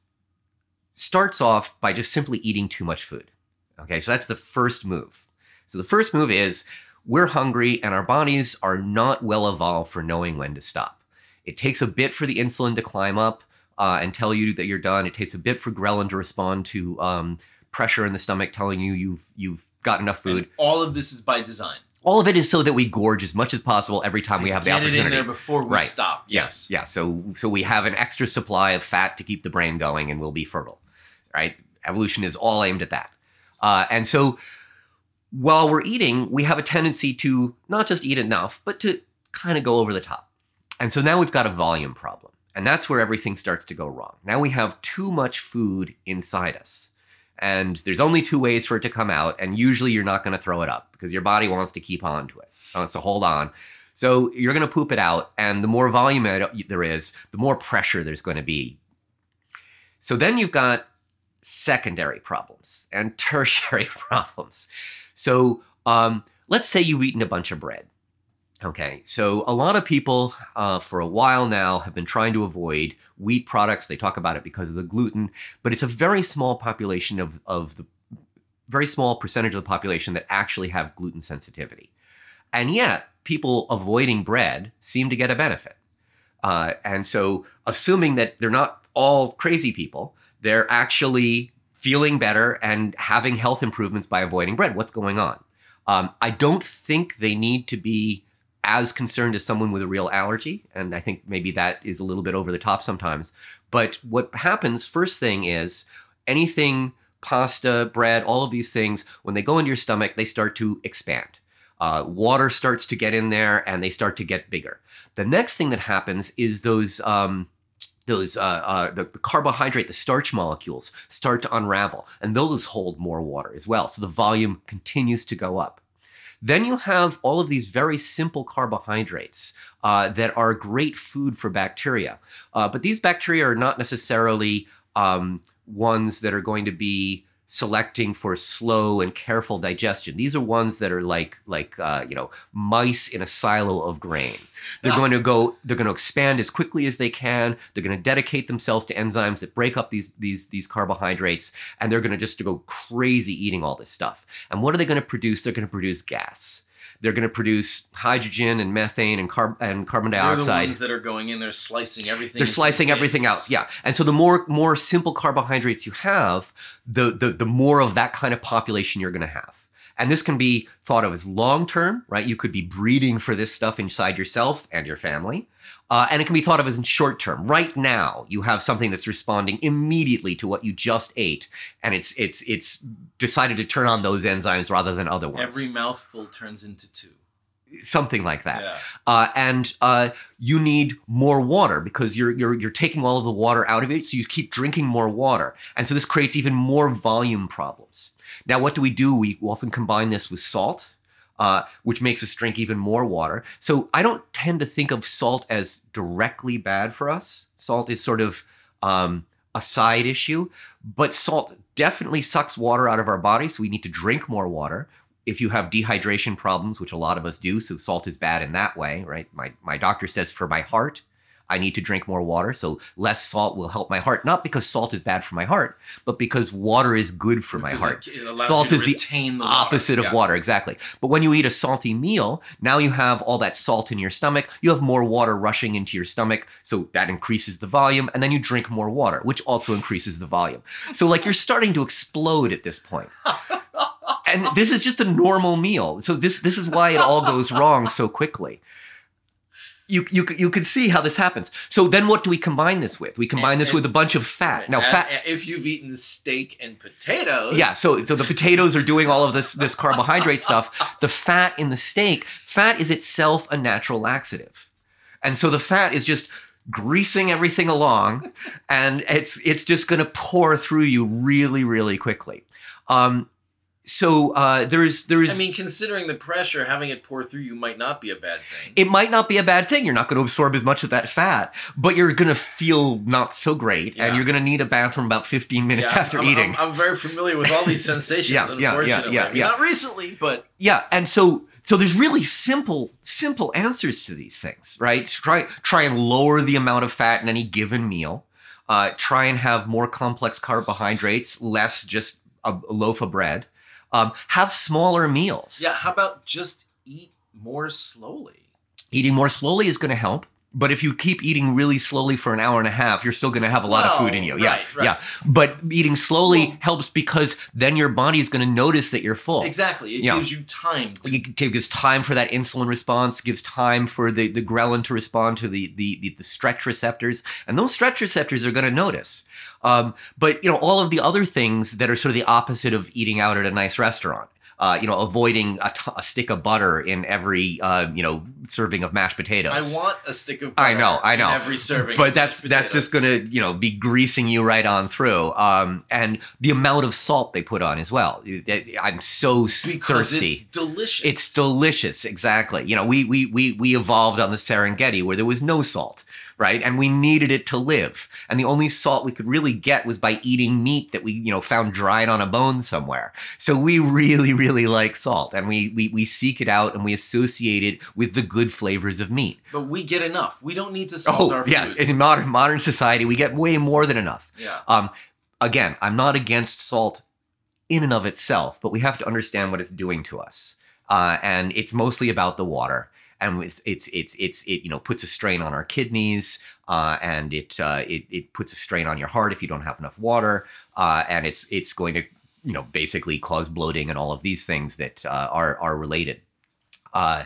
starts off by just simply eating too much food. Okay, so that's the first move. So the first move is we're hungry and our bodies are not well evolved for knowing when to stop. It takes a bit for the insulin to climb up uh, and tell you that you're done. It takes a bit for ghrelin to respond to um, pressure in the stomach telling you you've you've got enough food. And all of this is by design. All of it is so that we gorge as much as possible every time To we have the get opportunity. it in there before we Right. stop. Yes. Yeah, so so we have an extra supply of fat to keep the brain going and we'll be fertile. Right? Evolution is all aimed at that. Uh, and so while we're eating, we have a tendency to not just eat enough, but to kind of go over the top. And so now we've got a volume problem. And that's where everything starts to go wrong. Now we have too much food inside us. And there's only two ways for it to come out. And usually you're not going to throw it up because your body wants to keep on to it. It wants to hold on. So you're going to poop it out. And the more volume there is, the more pressure there's going to be. So then you've got secondary problems and tertiary problems. So um, let's say you've eaten a bunch of bread. Okay, so a lot of people uh, for a while now have been trying to avoid wheat products. They talk about it because of the gluten, but it's a very small population of, of the very small percentage of the population that actually have gluten sensitivity. And yet people avoiding bread seem to get a benefit. Uh, and so assuming that they're not all crazy people, they're actually feeling better and having health improvements by avoiding bread. What's going on? Um, I don't think they need to be as concerned as someone with a real allergy. And I think maybe that is a little bit over the top sometimes. But what happens, first thing is anything, pasta, bread, all of these things, when they go into your stomach, they start to expand. Uh, water starts to get in there and they start to get bigger. The next thing that happens is those um, those uh, uh, the, the carbohydrate, the starch molecules start to unravel, and those hold more water as well. So the volume continues to go up. Then you have all of these very simple carbohydrates uh, that are great food for bacteria. Uh, but these bacteria are not necessarily um, ones that are going to be selecting for slow and careful digestion. These are ones that are like, like uh, you know, mice in a silo of grain. They're going to go, they're going to expand as quickly as they can. They're going to dedicate themselves to enzymes that break up these, these, these carbohydrates, and they're going to just go crazy eating all this stuff. And what are they going to produce? They're going to produce gas. They're going to produce hydrogen and methane and, carb- and carbon dioxide. They're the ones that are going in there slicing everything. They're slicing everything out, yeah. And so the more more simple carbohydrates you have, the the, the more of that kind of population you're going to have. And this can be thought of as long-term, right? You could be breeding for this stuff inside yourself and your family. Uh, and it can be thought of as in short-term. Right now, you have something that's responding immediately to what you just ate, and it's it's it's decided to turn on those enzymes rather than other ones. Every mouthful turns into two. Something like that. Yeah. Uh, and uh, you need more water because you're you're you're taking all of the water out of it, so you keep drinking more water. And so this creates even more volume problems. Now, what do we do? We often combine this with salt, uh, which makes us drink even more water. So I don't tend to think of salt as directly bad for us. Salt is sort of um, a side issue, but salt definitely sucks water out of our body, so we need to drink more water. If you have dehydration problems, which a lot of us do, so salt is bad in that way, right? My my doctor says for my heart, I need to drink more water, so less salt will help my heart. Not because salt is bad for my heart, but because water is good for my Because heart. it- it allows Salt you is to the retain the water. opposite of Yeah. water, exactly. But when you eat a salty meal, now you have all that salt in your stomach, you have more water rushing into your stomach, so that increases the volume, and then you drink more water, which also increases the volume. So like you're starting to explode at this point. And this is just a normal meal. So this this is why it all goes wrong so quickly. You you you can see how this happens. So then what do we combine this with? We combine And- this with a bunch of fat. Now And- fat and if you've eaten steak and potatoes. yeah, so so the potatoes are doing all of this this carbohydrate stuff. The fat in the steak, fat is itself a natural laxative. And so the fat is just greasing everything along, and it's it's just going to pour through you really really quickly. Um so uh there's there's I mean, considering the pressure, having it pour through you might not be a bad thing. it might not be a bad thing. You're not going to absorb as much of that fat, but you're going to feel not so great, Yeah. and you're going to need a bathroom about fifteen minutes Yeah, after I'm, eating. I'm, I'm very familiar with all these sensations, Yeah, yeah, yeah, unfortunately. yeah, I mean, yeah. not recently, but Yeah, and so so there's really simple simple answers to these things, right? Try try and lower the amount of fat in any given meal. Uh, try and have more complex carbohydrates, less just a, a loaf of bread. Um, have smaller meals. yeah, how about just eat more slowly? Eating more slowly is going to help. But if you keep eating really slowly for an hour and a half, you're still going to have a lot of food in you. Well, Yeah, right, right. yeah. But eating slowly Well- helps because then your body is going to notice that you're full. Exactly. It Yeah. gives you time to It gives time for that insulin response, gives time for the, the ghrelin to respond to the, the, the, the stretch receptors. And those stretch receptors are going to notice. Um, but, you know, all of the other things that are sort of the opposite of eating out at a nice restaurant. Uh, you know, avoiding a, t- a stick of butter in every, uh, you know, serving of mashed potatoes. I want a stick of butter I know, I know. in every serving. But of that's mashed that's just potatoes. gonna, you know, be greasing you right on through. Um, and the amount of salt they put on as well. I'm so because thirsty. it's delicious. It's delicious, exactly. You know, we we we we evolved on the Serengeti where there was no salt, right? And we needed it to live. And the only salt we could really get was by eating meat that we, you know, found dried on a bone somewhere. So we really, really like salt, and we we we seek it out and we associate it with the good flavors of meat. But we get enough. We don't need to salt Oh, our food. yeah. In modern modern society, we get way more than enough. Yeah. Um, again, I'm not against salt in and of itself, but we have to understand what it's doing to us. Uh, and it's mostly about the water. And it's it's it's it's it you know puts a strain on our kidneys, uh, and it, uh, it it puts a strain on your heart if you don't have enough water, uh, and it's it's going to you know basically cause bloating and all of these things that uh, are are related. Uh,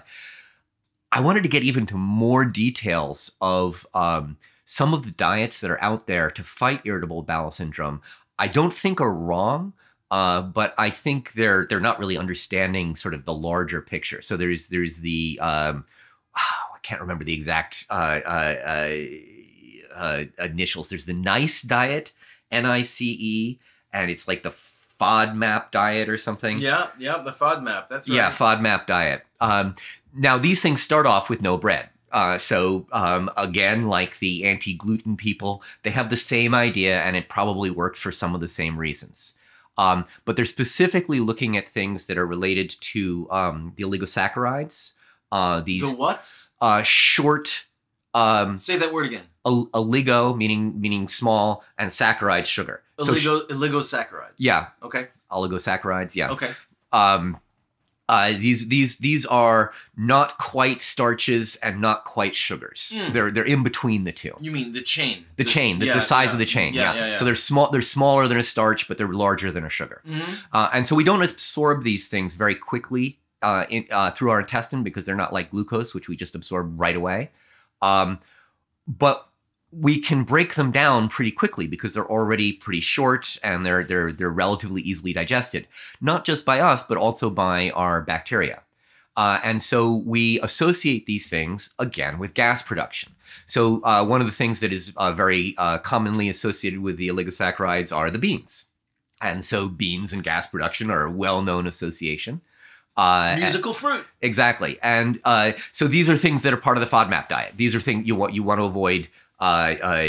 I wanted to get even to more details of um, some of the diets that are out there to fight irritable bowel syndrome. I don't think are wrong. Uh, but I think they're they're not really understanding sort of the larger picture. So there's there's the um, oh, I can't remember the exact uh, uh, uh, uh, initials. There's the NICE diet, N I C E, and it's like the FODMAP diet or something. Yeah, yeah, the FODMAP. That's right. Yeah, FODMAP diet. Um, now these things start off with no bread. Uh, so um, again, like the anti-gluten people, they have the same idea, and it probably works for some of the same reasons. Um, but they're specifically looking at things that are related to um, the oligosaccharides, uh, these The what's? uh, short um, Say that word again. ol- oligo, meaning meaning small, and saccharide sugar. So sh- Oligo, oligosaccharides. yeah, Okay. oligosaccharides. Yeah. Okay. Um, Uh, these these these are not quite starches and not quite sugars. Mm. They're they're in between the two. You mean the chain? The, the chain, the, yeah, the size yeah. of the chain. Yeah, Yeah. yeah, yeah. So they're small. They're smaller than a starch, but they're larger than a sugar. Mm-hmm. Uh, and so we don't absorb these things very quickly uh, in, uh, through our intestine because they're not like glucose, which we just absorb right away. Um, but we can break them down pretty quickly because they're already pretty short and they're they're they're relatively easily digested, not just by us but also by our bacteria. Uh, and so we associate these things again with gas production. So uh, one of the things that is uh, very uh, commonly associated with the oligosaccharides are the beans, and so beans and gas production are a well-known association. Uh, Musical fruit. Exactly, and uh, so these are things that are part of the FODMAP diet. These are things you want you want to avoid. Uh, uh,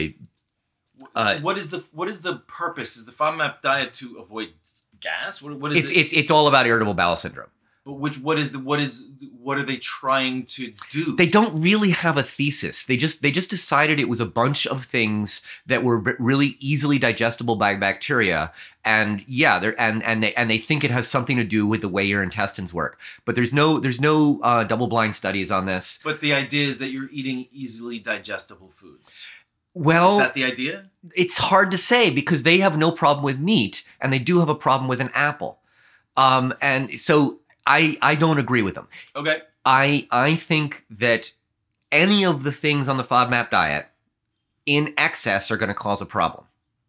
uh, what is the what is the purpose? Is the FODMAP diet to avoid gas? What what is it's it? it's it's all about irritable bowel syndrome. But which what is the what is what are they trying to do? They don't really have a thesis. They just they just decided it was a bunch of things that were b- really easily digestible by bacteria, and yeah, they're and and they and they think it has something to do with the way your intestines work. But there's no there's no uh, double blind studies on this. But the idea is that you're eating easily digestible foods. Well, is that the idea? It's hard to say because they have no problem with meat, and they do have a problem with an apple, um, and so. I, I don't agree with them. Okay. I I think that any of the things on the FODMAP diet in excess are going to cause a problem.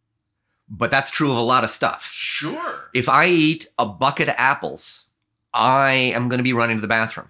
But that's true of a lot of stuff. Sure. If I eat a bucket of apples, I am going to be running to the bathroom.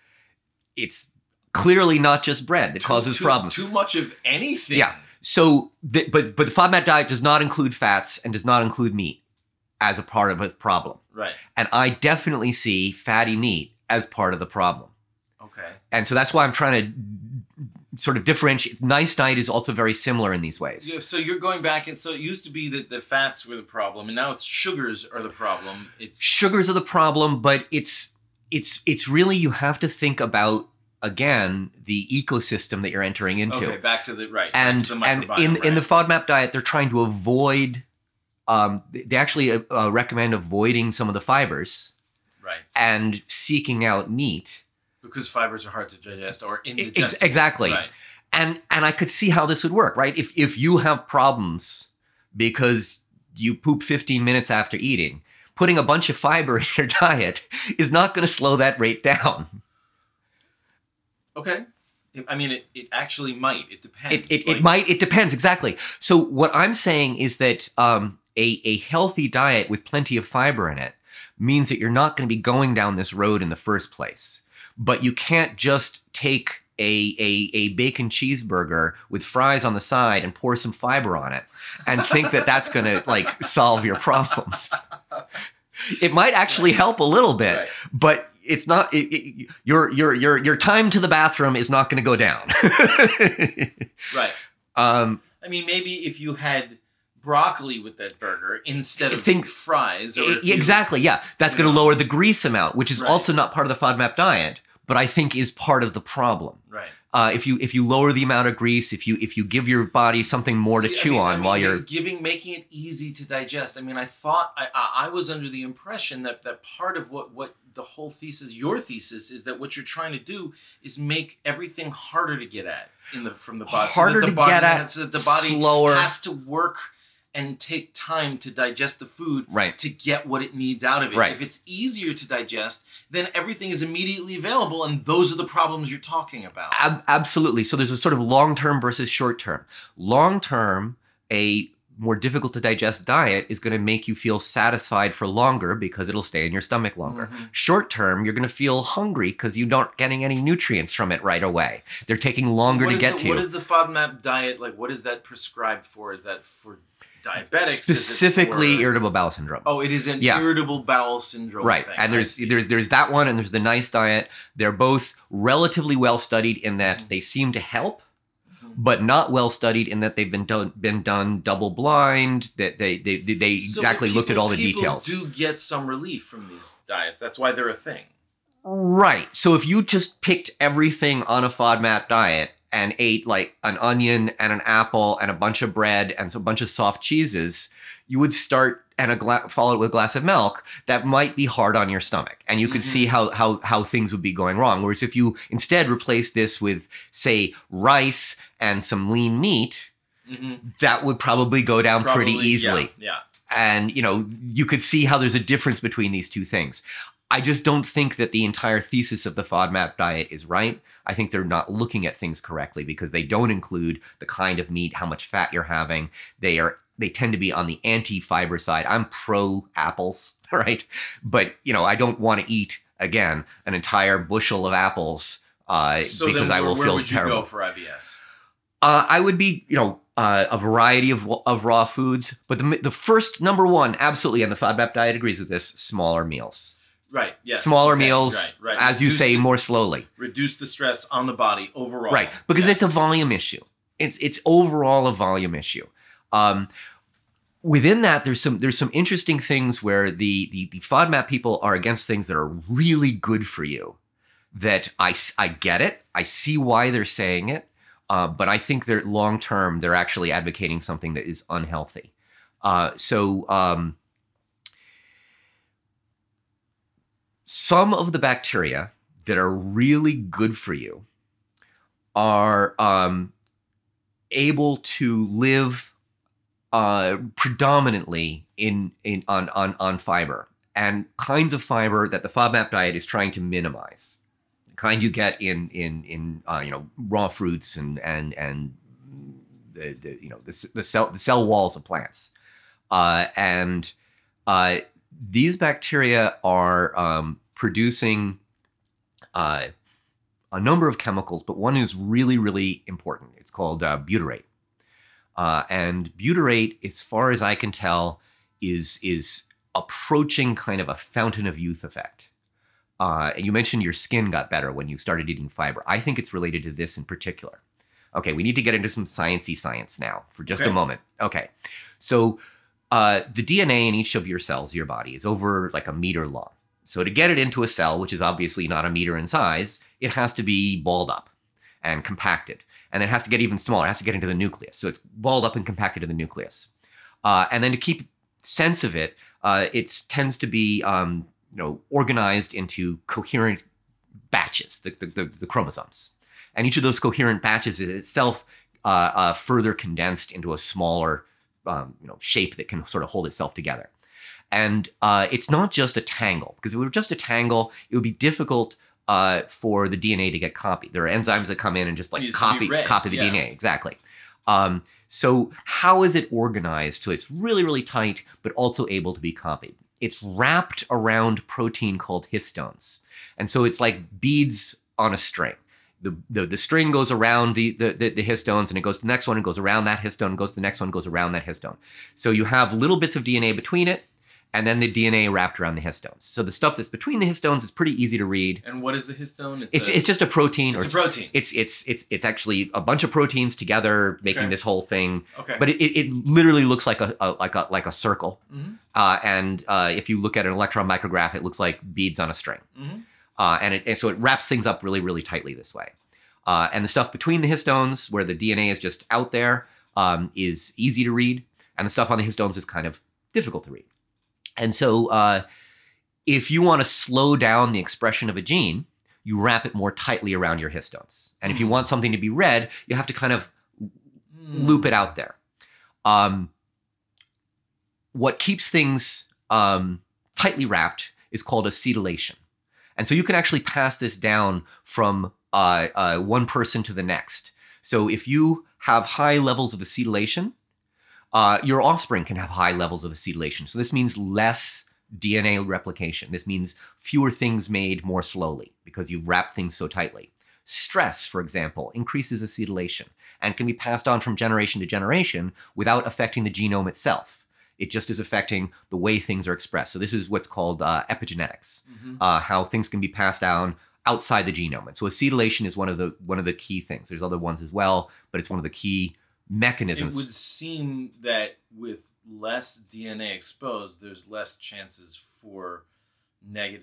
It's clearly not just bread that too, causes too, problems. Too much of anything. Yeah. So, the, but but the FODMAP diet does not include fats and does not include meat as a part of a problem. Right. And I definitely see fatty meat as part of the problem. Okay. And so that's why I'm trying to sort of differentiate. Nice diet is also very similar in these ways. Yeah, so you're going back, and so it used to be that the fats were the problem, and now it's sugars are the problem. It's Sugars are the problem, but it's it's it's really you have to think about again the ecosystem that you're entering into. Okay, back to the right. And back to the and microbiome, in right. in the FODMAP diet, they're trying to avoid. Um, they actually uh, recommend avoiding some of the fibers, right, and seeking out meat because fibers are hard to digest or Ex- indigestible. exactly. Right. And and I could see how this would work, right? If if you have problems because you poop fifteen minutes after eating, putting a bunch of fiber in your diet is not going to slow that rate down. Okay. I mean, it, it actually might. It depends. It it, Like, it might. It depends exactly. So what I'm saying is that um, a a healthy diet with plenty of fiber in it means that you're not going to be going down this road in the first place. But you can't just take a, a, a bacon cheeseburger with fries on the side and pour some fiber on it and think that that's going to like solve your problems. It might actually help a little bit, Right. but it's not, it, it, your, your, your, your time to the bathroom is not going to go down. Right. Um, I mean, maybe if you had broccoli with that burger instead of Think- fries. Or I- if you- exactly. Yeah. That's going to Yeah. lower the grease amount, which is Right. also not part of the FODMAP diet, but I think is part of the problem. Right. Uh, if you if you lower the amount of grease, if you if you give your body something more to See, I chew mean- on I mean, while gi- you're giving, making it easy to digest. I mean, I thought I, I, I was under the impression that, that part of what, what the whole thesis, your thesis, is that what you're trying to do is make everything harder to get at in the from the body, Harder so that the to body get at, has- so that the body slower. has to work and take time to digest the food Right. to get what it needs out of it. Right. If it's easier to digest, then everything is immediately available, and those are the problems you're talking about. Ab- absolutely. So there's a sort of long term versus short term. Long term, a more difficult to digest diet is going to make you feel satisfied for longer because it'll stay in your stomach longer. Mhm. Short term, you're going to feel hungry because you aren't getting any nutrients from it right away. They're taking longer What to is get the, to. What is the FODMAP diet like? What is that prescribed for? Is that for diabetics? Is it Specifically for- irritable bowel syndrome. Oh, it is an Yeah. irritable bowel syndrome Right. thing. And I there's see. there's there's that one and there's the nice diet. They're both relatively well studied in that Mhm. they seem to help, Mhm. but not well studied in that they've been done been done double blind, that they they they, they So exactly looked at people- all the people details. do get some relief from these diets. That's why they're a thing. Right. So if you just picked everything on a FODMAP diet and ate like an onion and an apple and a bunch of bread and a bunch of soft cheeses, you would start and a gla- follow it with a glass of milk, that might be hard on your stomach. And you could Mm-hmm. see how, how, how things would be going wrong. Whereas if you instead replace this with, say, rice and some lean meat, Mm-hmm. that would probably go down pretty Probably, easily. Yeah. yeah. And, you know, you could see how there's a difference between these two things. I just don't think that the entire thesis of the FODMAP diet is right. I think they're not looking at things correctly because they don't include the kind of meat, how much fat you're having. They are they tend to be on the anti-fiber side. I'm pro apples, right? But, you know, I don't want to eat, again, an entire bushel of apples uh, So because then I where, will where feel would you terrible. go for I B S? Uh, I would be, you know, uh, a variety of of raw foods, but the the first number one, absolutely, and the FODMAP diet agrees with this: smaller meals. Right. Yes. Smaller okay, meals, right, right. as you Reduce say, the- more slowly. Reduce the stress on the body overall. Right, because Yes. it's a volume issue. It's it's overall a volume issue. Um, within that, there's some there's some interesting things where the, the the FODMAP people are against things that are really good for you. That I s- I get it. I see why they're saying it. Uh, but I think they're long term, they're actually advocating something that is unhealthy. Uh, so um, some of the bacteria that are really good for you are um, able to live uh, predominantly in in on, on on fiber and kinds of fiber that the FODMAP diet is trying to minimize. Kind you get in in in uh, you know raw fruits and and and the, the you know the, the cell the cell walls of plants, uh, and uh, these bacteria are um, producing uh, a number of chemicals, but one is really really important. It's called uh, butyrate, uh, and butyrate, as far as I can tell, is is approaching kind of a fountain of youth effect. Uh, and you mentioned your skin got better when you started eating fiber. I think it's related to this in particular. Okay, we need to get into some sciencey science now for just Okay. a moment. Okay, so uh, the D N A in each of your cells, your body, is over like a meter long. So to get it into a cell, which is obviously not a meter in size, it has to be balled up and compacted. And it has to get even smaller. It has to get into the nucleus. So it's balled up and compacted in the nucleus. Uh, and then to keep sense of it, uh, it tends to be um, you know, organized into coherent batches, the, the, the, the chromosomes. And each of those coherent batches is itself uh, uh, further condensed into a smaller um, you know, shape that can sort of hold itself together. And uh, it's not just a tangle, because if it were just a tangle, it would be difficult uh, for the D N A to get copied. There are enzymes that come in and just like Needs to be copy read, copy the yeah. D N A. Exactly. Um, so how is it organized so it's really, really tight, but also able to be copied? It's wrapped around protein called histones. And so it's like beads on a string. The, the, the string goes around the, the, the, the histones, and it goes to the next one, and goes around that histone, and goes to the next one, goes around that histone. So you have little bits of D N A between it, and then the D N A wrapped around the histones. So the stuff that's between the histones is pretty easy to read. And what is the histone? It's a, it's just a protein. it's or a protein. It's it's it's it's actually a bunch of proteins together making Okay. this whole thing. Okay. But it, it, it literally looks like a, a like a like a circle. Mm-hmm. Uh, and uh, if you look at an electron micrograph, it looks like beads on a string. Mm-hmm. Uh, and, it, and so it wraps things up really, really tightly this way. Uh, and the stuff between the histones, where the D N A is just out there, um, is easy to read. And the stuff on the histones is kind of difficult to read. And so uh, if you want to slow down the expression of a gene, you wrap it more tightly around your histones. And if you Mm. want something to be read, you have to kind of Mm. loop it out there. Um, what keeps things um, tightly wrapped is called acetylation. And so you can actually pass this down from uh, uh, one person to the next. So if you have high levels of acetylation, uh, your offspring can have high levels of acetylation. So this means less D N A replication. This means fewer things made more slowly because you wrap things so tightly. Stress, for example, increases acetylation and can be passed on from generation to generation without affecting the genome itself. It just is affecting the way things are expressed. So this is what's called uh, epigenetics, Mm-hmm. uh, how things can be passed down outside the genome. And so acetylation is one of the one of the key things. There's other ones as well, but it's one of the key mechanisms. It would seem that with less D N A exposed, there's less chances for negative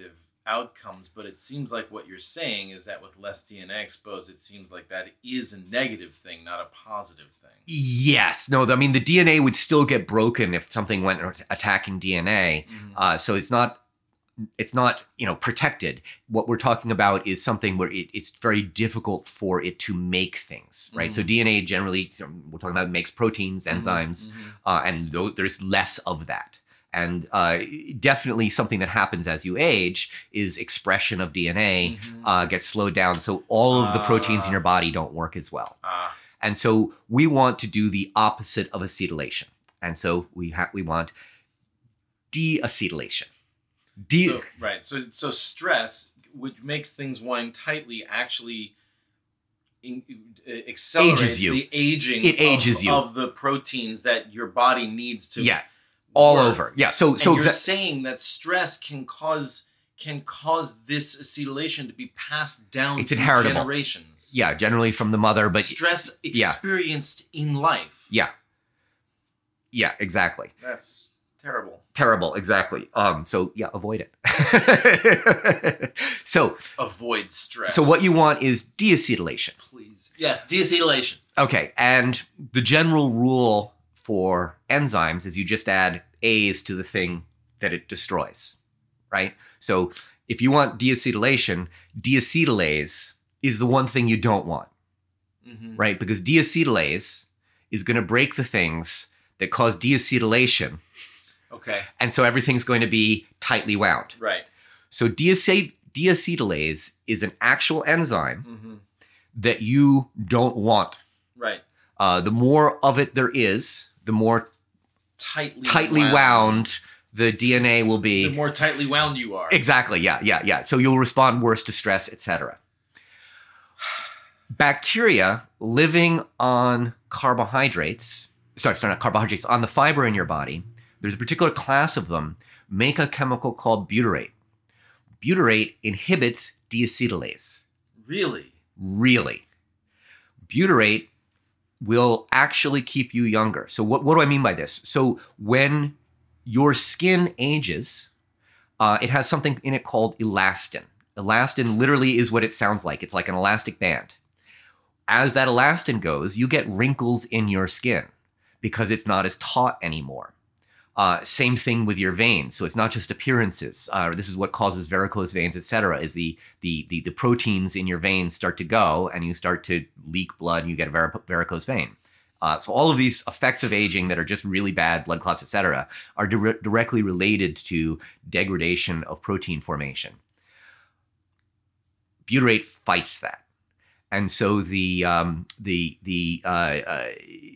outcomes, but it seems like what you're saying is that with less D N A exposed, it seems like that is a negative thing, not a positive thing. Yes. No, I mean, the D N A would still get broken if something went attacking D N A. Mm-hmm. Uh, so it's not, it's not, you know, protected. What we're talking about is something where it, it's very difficult for it to make things, right? Mm-hmm. So D N A generally, we're talking about makes proteins, enzymes, mm-hmm. uh, and there's less of that. And uh, definitely something that happens as you age is expression of D N A mm-hmm. uh, gets slowed down. So all of the proteins uh, in your body don't work as well. Uh, and so we want to do the opposite of acetylation. And so we ha- we want deacetylation. De- so, right. So so stress, which makes things wind tightly, actually in, uh, accelerates ages you. the aging it ages of, you. of the proteins that your body needs to yeah. All work. over. Yeah. So, and so you're exa- saying that stress can cause can cause this acetylation to be passed down it's through inheritable. generations. Yeah, generally from the mother, but stress experienced yeah. in life. Yeah. Yeah, exactly. That's terrible. Terrible, exactly. Um, so yeah, avoid it. so avoid stress. So what you want is deacetylation. Please. Yes, deacetylation. Okay, and the general rule for enzymes is you just add A's to the thing that it destroys, right? So if you want deacetylation, deacetylase is the one thing you don't want, mm-hmm. right? Because deacetylase is going to break the things that cause deacetylation. Okay. And so everything's going to be tightly wound. Right. So deace- deacetylase is an actual enzyme mm-hmm. that you don't want. Right. Uh, the more of it there is, the more tightly, tightly wound. wound the D N A will be. The more tightly wound you are. Exactly. Yeah, yeah, yeah. So you'll respond worse to stress, et cetera. Bacteria living on carbohydrates, sorry, sorry, not carbohydrates, on the fiber in your body, there's a particular class of them, make a chemical called butyrate. Butyrate inhibits deacetylase. Really? Really. Butyrate will actually keep you younger. So what, what do I mean by this? So when your skin ages, uh, it has something in it called elastin. Elastin literally is what it sounds like. It's like an elastic band. As that elastin goes, you get wrinkles in your skin because it's not as taut anymore. Uh, same thing with your veins. So it's not just appearances. Uh, this is what causes varicose veins, et cetera, is the, the, the, the proteins in your veins start to go and you start to leak blood and you get a var- varicose vein. Uh, so all of these effects of aging that are just really bad, blood clots, et cetera, are di- directly related to degradation of protein formation. Butyrate fights that. And so the, um, the, the, uh, uh,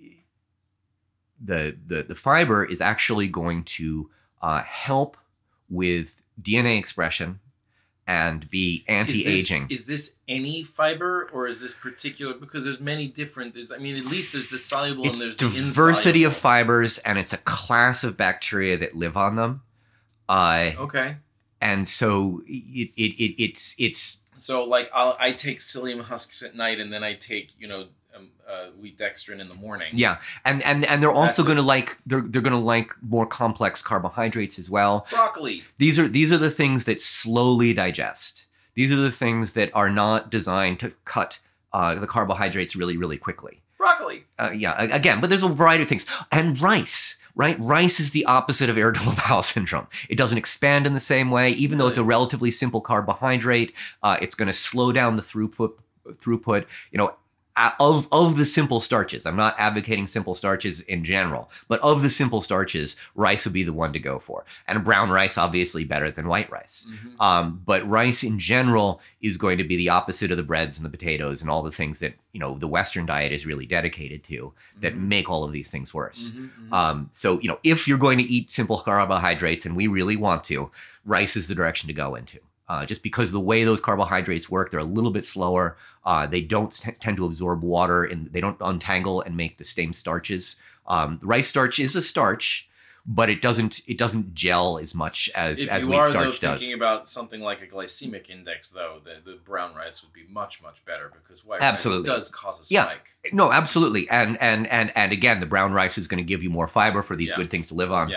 The, the the fiber is actually going to uh, help with D N A expression and be anti-aging. Is this, is this any fiber or is this particular? Because there's many different. There's I mean, at least there's the soluble it's and there's diversity the of fibers, and it's a class of bacteria that live on them. Uh, okay. And so it, it it it's it's. So like I'll, I take psyllium husks at night, and then I take you know. Um, uh, wheat dextrin in the morning. Yeah, and and and they're also going to like they're they're going to like more complex carbohydrates as well. Broccoli. These are these are the things that slowly digest. These are the things that are not designed to cut uh, the carbohydrates really really quickly. Broccoli. Uh, yeah, again, but there's a variety of things. And rice, right? Rice is the opposite of irritable bowel syndrome. It doesn't expand in the same way, even though it's a relatively simple carbohydrate. Uh, it's going to slow down the throughput. Throughput, you know. Of of the simple starches, I'm not advocating simple starches in general, but of the simple starches, rice would be the one to go for. And brown rice, obviously, better than white rice. Mm-hmm. Um, but rice in general is going to be the opposite of the breads and the potatoes and all the things that you know the Western diet is really dedicated to that mm-hmm. make all of these things worse. Mm-hmm, mm-hmm. Um, so you know, if you're going to eat simple carbohydrates, and we really want to, rice is the direction to go into. Uh, just because the way those carbohydrates work, they're a little bit slower. Uh, they don't t- tend to absorb water, and they don't untangle and make the same starches. Um, rice starch is a starch, but it doesn't it doesn't gel as much as, if as you wheat are, starch though, does. Thinking about something like a glycemic index, though, the, the brown rice would be much much better because white absolutely. rice does cause a yeah. spike. No, absolutely, and and and and again, the brown rice is going to give you more fiber for these yeah. good things to live on. Yeah.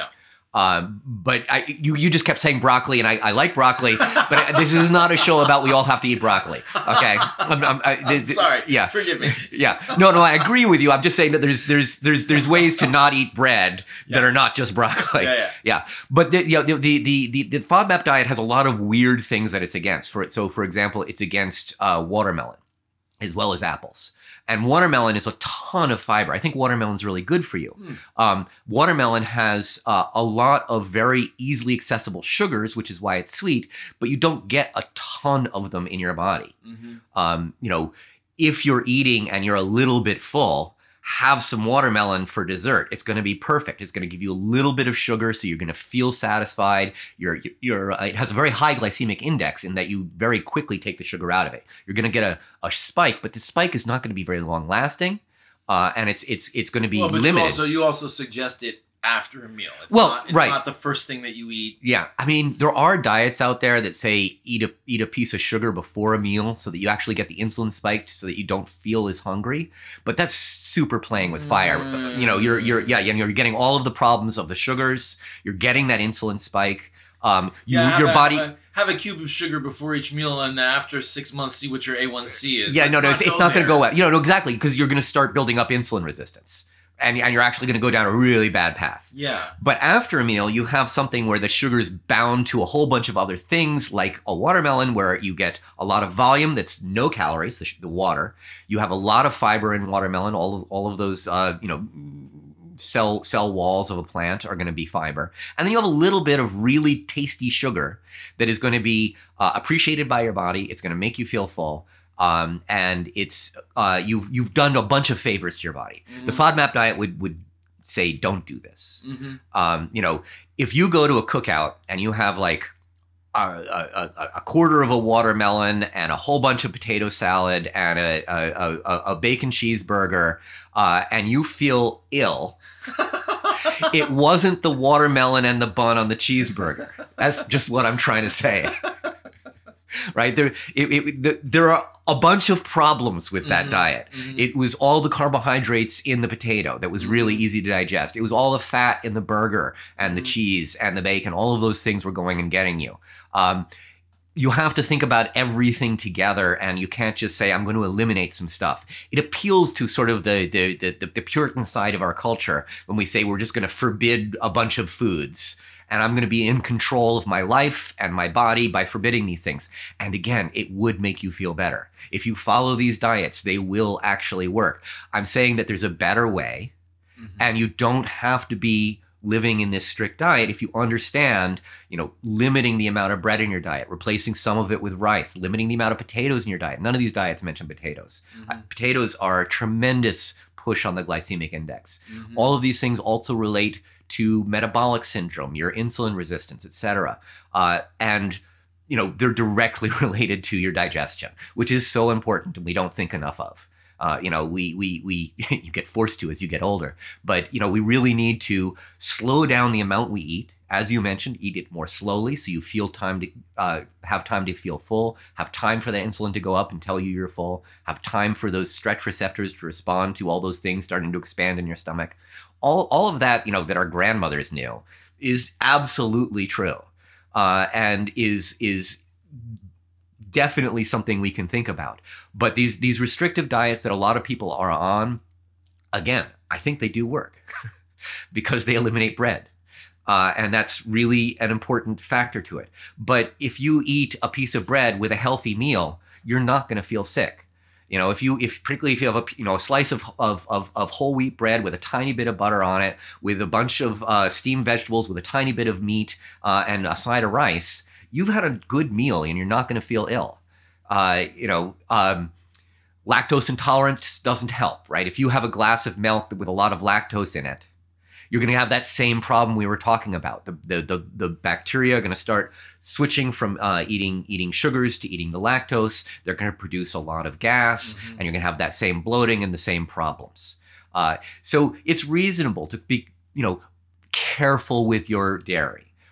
Um, but I, you, you just kept saying broccoli, and I, I like broccoli, but this is not a show about we all have to eat broccoli. Okay, I'm, I'm, I, I'm sorry. Yeah, forgive me. Yeah, no, no, I agree with you. I'm just saying that there's there's there's there's ways to not eat bread yeah. that are not just broccoli. Yeah, yeah. yeah. But the, you know, the, the the the the FODMAP diet has a lot of weird things that it's against. For it, so for example, it's against uh, watermelon as well as apples. And watermelon is a ton of fiber. I think watermelon is really good for you. Mm. Um, watermelon has uh, a lot of very easily accessible sugars, which is why it's sweet, but you don't get a ton of them in your body. Mm-hmm. Um, you know, if you're eating and you're a little bit full, have some watermelon for dessert. It's going to be perfect. It's going to give you a little bit of sugar, so you're going to feel satisfied. You're, you're, uh, it has a very high glycemic index in that you very quickly take the sugar out of it. You're going to get a, a spike, but the spike is not going to be very long lasting, uh, and it's it's it's going to be well, but limited. You also, you also suggest it after a meal. It's well, not, it's right. not the first thing that you eat. Yeah. I mean, there are diets out there that say eat a eat a piece of sugar before a meal so that you actually get the insulin spiked so that you don't feel as hungry. But that's super playing with fire. Mm. You know, you're you're yeah, you're getting all of the problems of the sugars. You're getting that insulin spike. Um, you, yeah, your a, body have a, have a cube of sugar before each meal, and after six months, see what your A one C is. Yeah, Let's no, no, not it's, it's go not going to there. go out. You know, no, exactly, because you're going to start building up insulin resistance. And, and you're actually going to go down a really bad path. Yeah. But after a meal, you have something where the sugar is bound to a whole bunch of other things, like a watermelon, where you get a lot of volume that's no calories, the, the water. You have a lot of fiber in watermelon. All of all of those, uh, you know, cell cell walls of a plant are going to be fiber. And then you have a little bit of really tasty sugar that is going to be uh, appreciated by your body. It's going to make you feel full. Um, and it's uh, you've you've done a bunch of favors to your body. Mm-hmm. The FODMAP diet would would say don't do this. Mm-hmm. Um, you know, if you go to a cookout and you have like a, a, a quarter of a watermelon and a whole bunch of potato salad and a a, a, a bacon cheeseburger, uh, and you feel ill, it wasn't the watermelon and the bun on the cheeseburger. That's just what I'm trying to say. Right there, it, it, the, there are a bunch of problems with that mm-hmm. diet. Mm-hmm. It was all the carbohydrates in the potato that was really mm-hmm. easy to digest. It was all the fat in the burger and the mm-hmm. cheese and the bacon. All of those things were going and getting you. Um, you have to think about everything together, and you can't just say, I'm going to eliminate some stuff. It appeals to sort of the the the, the Puritan side of our culture when we say we're just going to forbid a bunch of foods. And I'm going to be in control of my life and my body by forbidding these things. And again, it would make you feel better. If you follow these diets, they will actually work. I'm saying that there's a better way, mm-hmm. and you don't have to be living in this strict diet if you understand, you know, limiting the amount of bread in your diet, replacing some of it with rice, limiting the amount of potatoes in your diet. None of these diets mention potatoes. Mm-hmm. Uh, potatoes are a tremendous push on the glycemic index. Mm-hmm. All of these things also relate to metabolic syndrome, your insulin resistance, et cetera. Uh, and, you know, they're directly related to your digestion, which is so important and we don't think enough of. Uh, you know, we, we, we, you get forced to as you get older, but, you know, we really need to slow down the amount we eat. As you mentioned, eat it more slowly so you feel time to uh, have time to feel full, have time for the insulin to go up and tell you you're full, have time for those stretch receptors to respond to all those things starting to expand in your stomach. All, all of that, you know, that our grandmothers knew is absolutely true, uh, and is is definitely something we can think about. But these these restrictive diets that a lot of people are on, again, I think they do work because they eliminate bread. Uh, and that's really an important factor to it. But if you eat a piece of bread with a healthy meal, you're not going to feel sick. You know, if you, if particularly if you have a, you know, a slice of, of, of, of whole wheat bread with a tiny bit of butter on it, with a bunch of uh, steamed vegetables, with a tiny bit of meat, uh, and a side of rice, you've had a good meal and you're not going to feel ill. Uh, you know, um, lactose intolerance doesn't help, right? If you have a glass of milk with a lot of lactose in it, you're going to have that same problem we were talking about. The the the, the bacteria are going to start switching from uh, eating eating sugars to eating the lactose. They're going to produce a lot of gas, mm-hmm. and you're going to have that same bloating and the same problems. Uh, so it's reasonable to be, you know, careful with your dairy.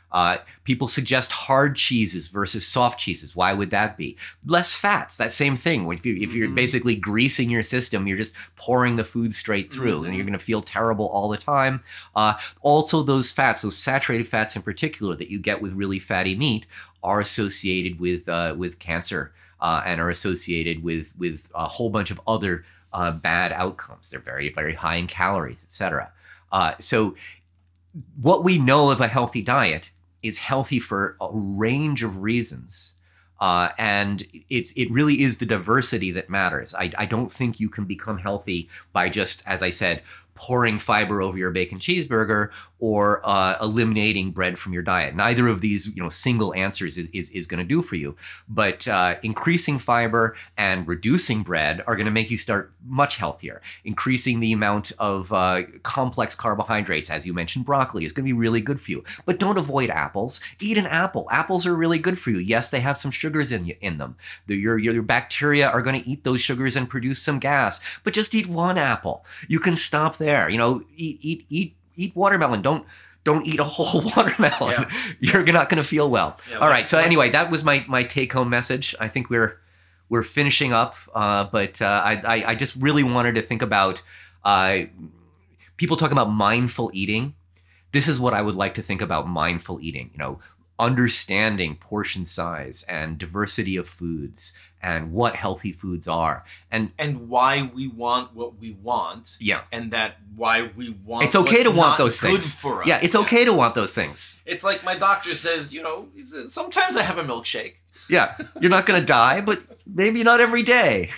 Uh, people suggest hard cheeses versus soft cheeses. Why would that be? Less fats, that same thing. If, you, if you're Mhm. basically greasing your system, you're just pouring the food straight through, Mhm. and you're going to feel terrible all the time. Uh, also, those fats, those saturated fats in particular that you get with really fatty meat, are associated with uh, with cancer uh, and are associated with with a whole bunch of other uh, bad outcomes. They're very, very high in calories, et cetera. Uh, so what we know of a healthy diet is healthy for a range of reasons. Uh, and it's it really is the diversity that matters. I, I don't think you can become healthy by just, as I said, pouring fiber over your bacon cheeseburger or uh, eliminating bread from your diet. Neither of these, you know, single answers is, is, is going to do for you. But uh, increasing fiber and reducing bread are going to make you start much healthier. Increasing the amount of uh, complex carbohydrates, as you mentioned, broccoli, is going to be really good for you. But don't avoid apples. Eat an apple. Apples are really good for you. Yes, they have some sugars in, in them. The, your, your bacteria are going to eat those sugars and produce some gas. But just eat one apple. You can stop there. You know, eat eat eat eat watermelon. Don't don't eat a whole watermelon. Yeah. You're not going to feel well. Yeah, All right. So like- anyway, that was my my take home message. I think we're we're finishing up, uh, but uh, I, I I just really wanted to think about uh, people talk about mindful eating. This is what I would like to think about mindful eating. You know, understanding portion size and diversity of foods and what healthy foods are. And and why we want what we want, yeah, and that why we want. it's okay what's to want not those good things. for us. Yeah, it's okay to want those things. It's like my doctor says, you know, he says, sometimes I have a milkshake. Yeah, you're not going to die, but maybe not every day.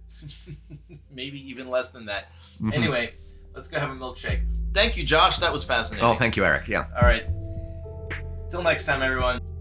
Maybe even less than that. Mhm. Anyway, let's go have a milkshake. Thank you, Josh. That was fascinating. Oh, thank you, Eric. Yeah. All right. Till next time, everyone.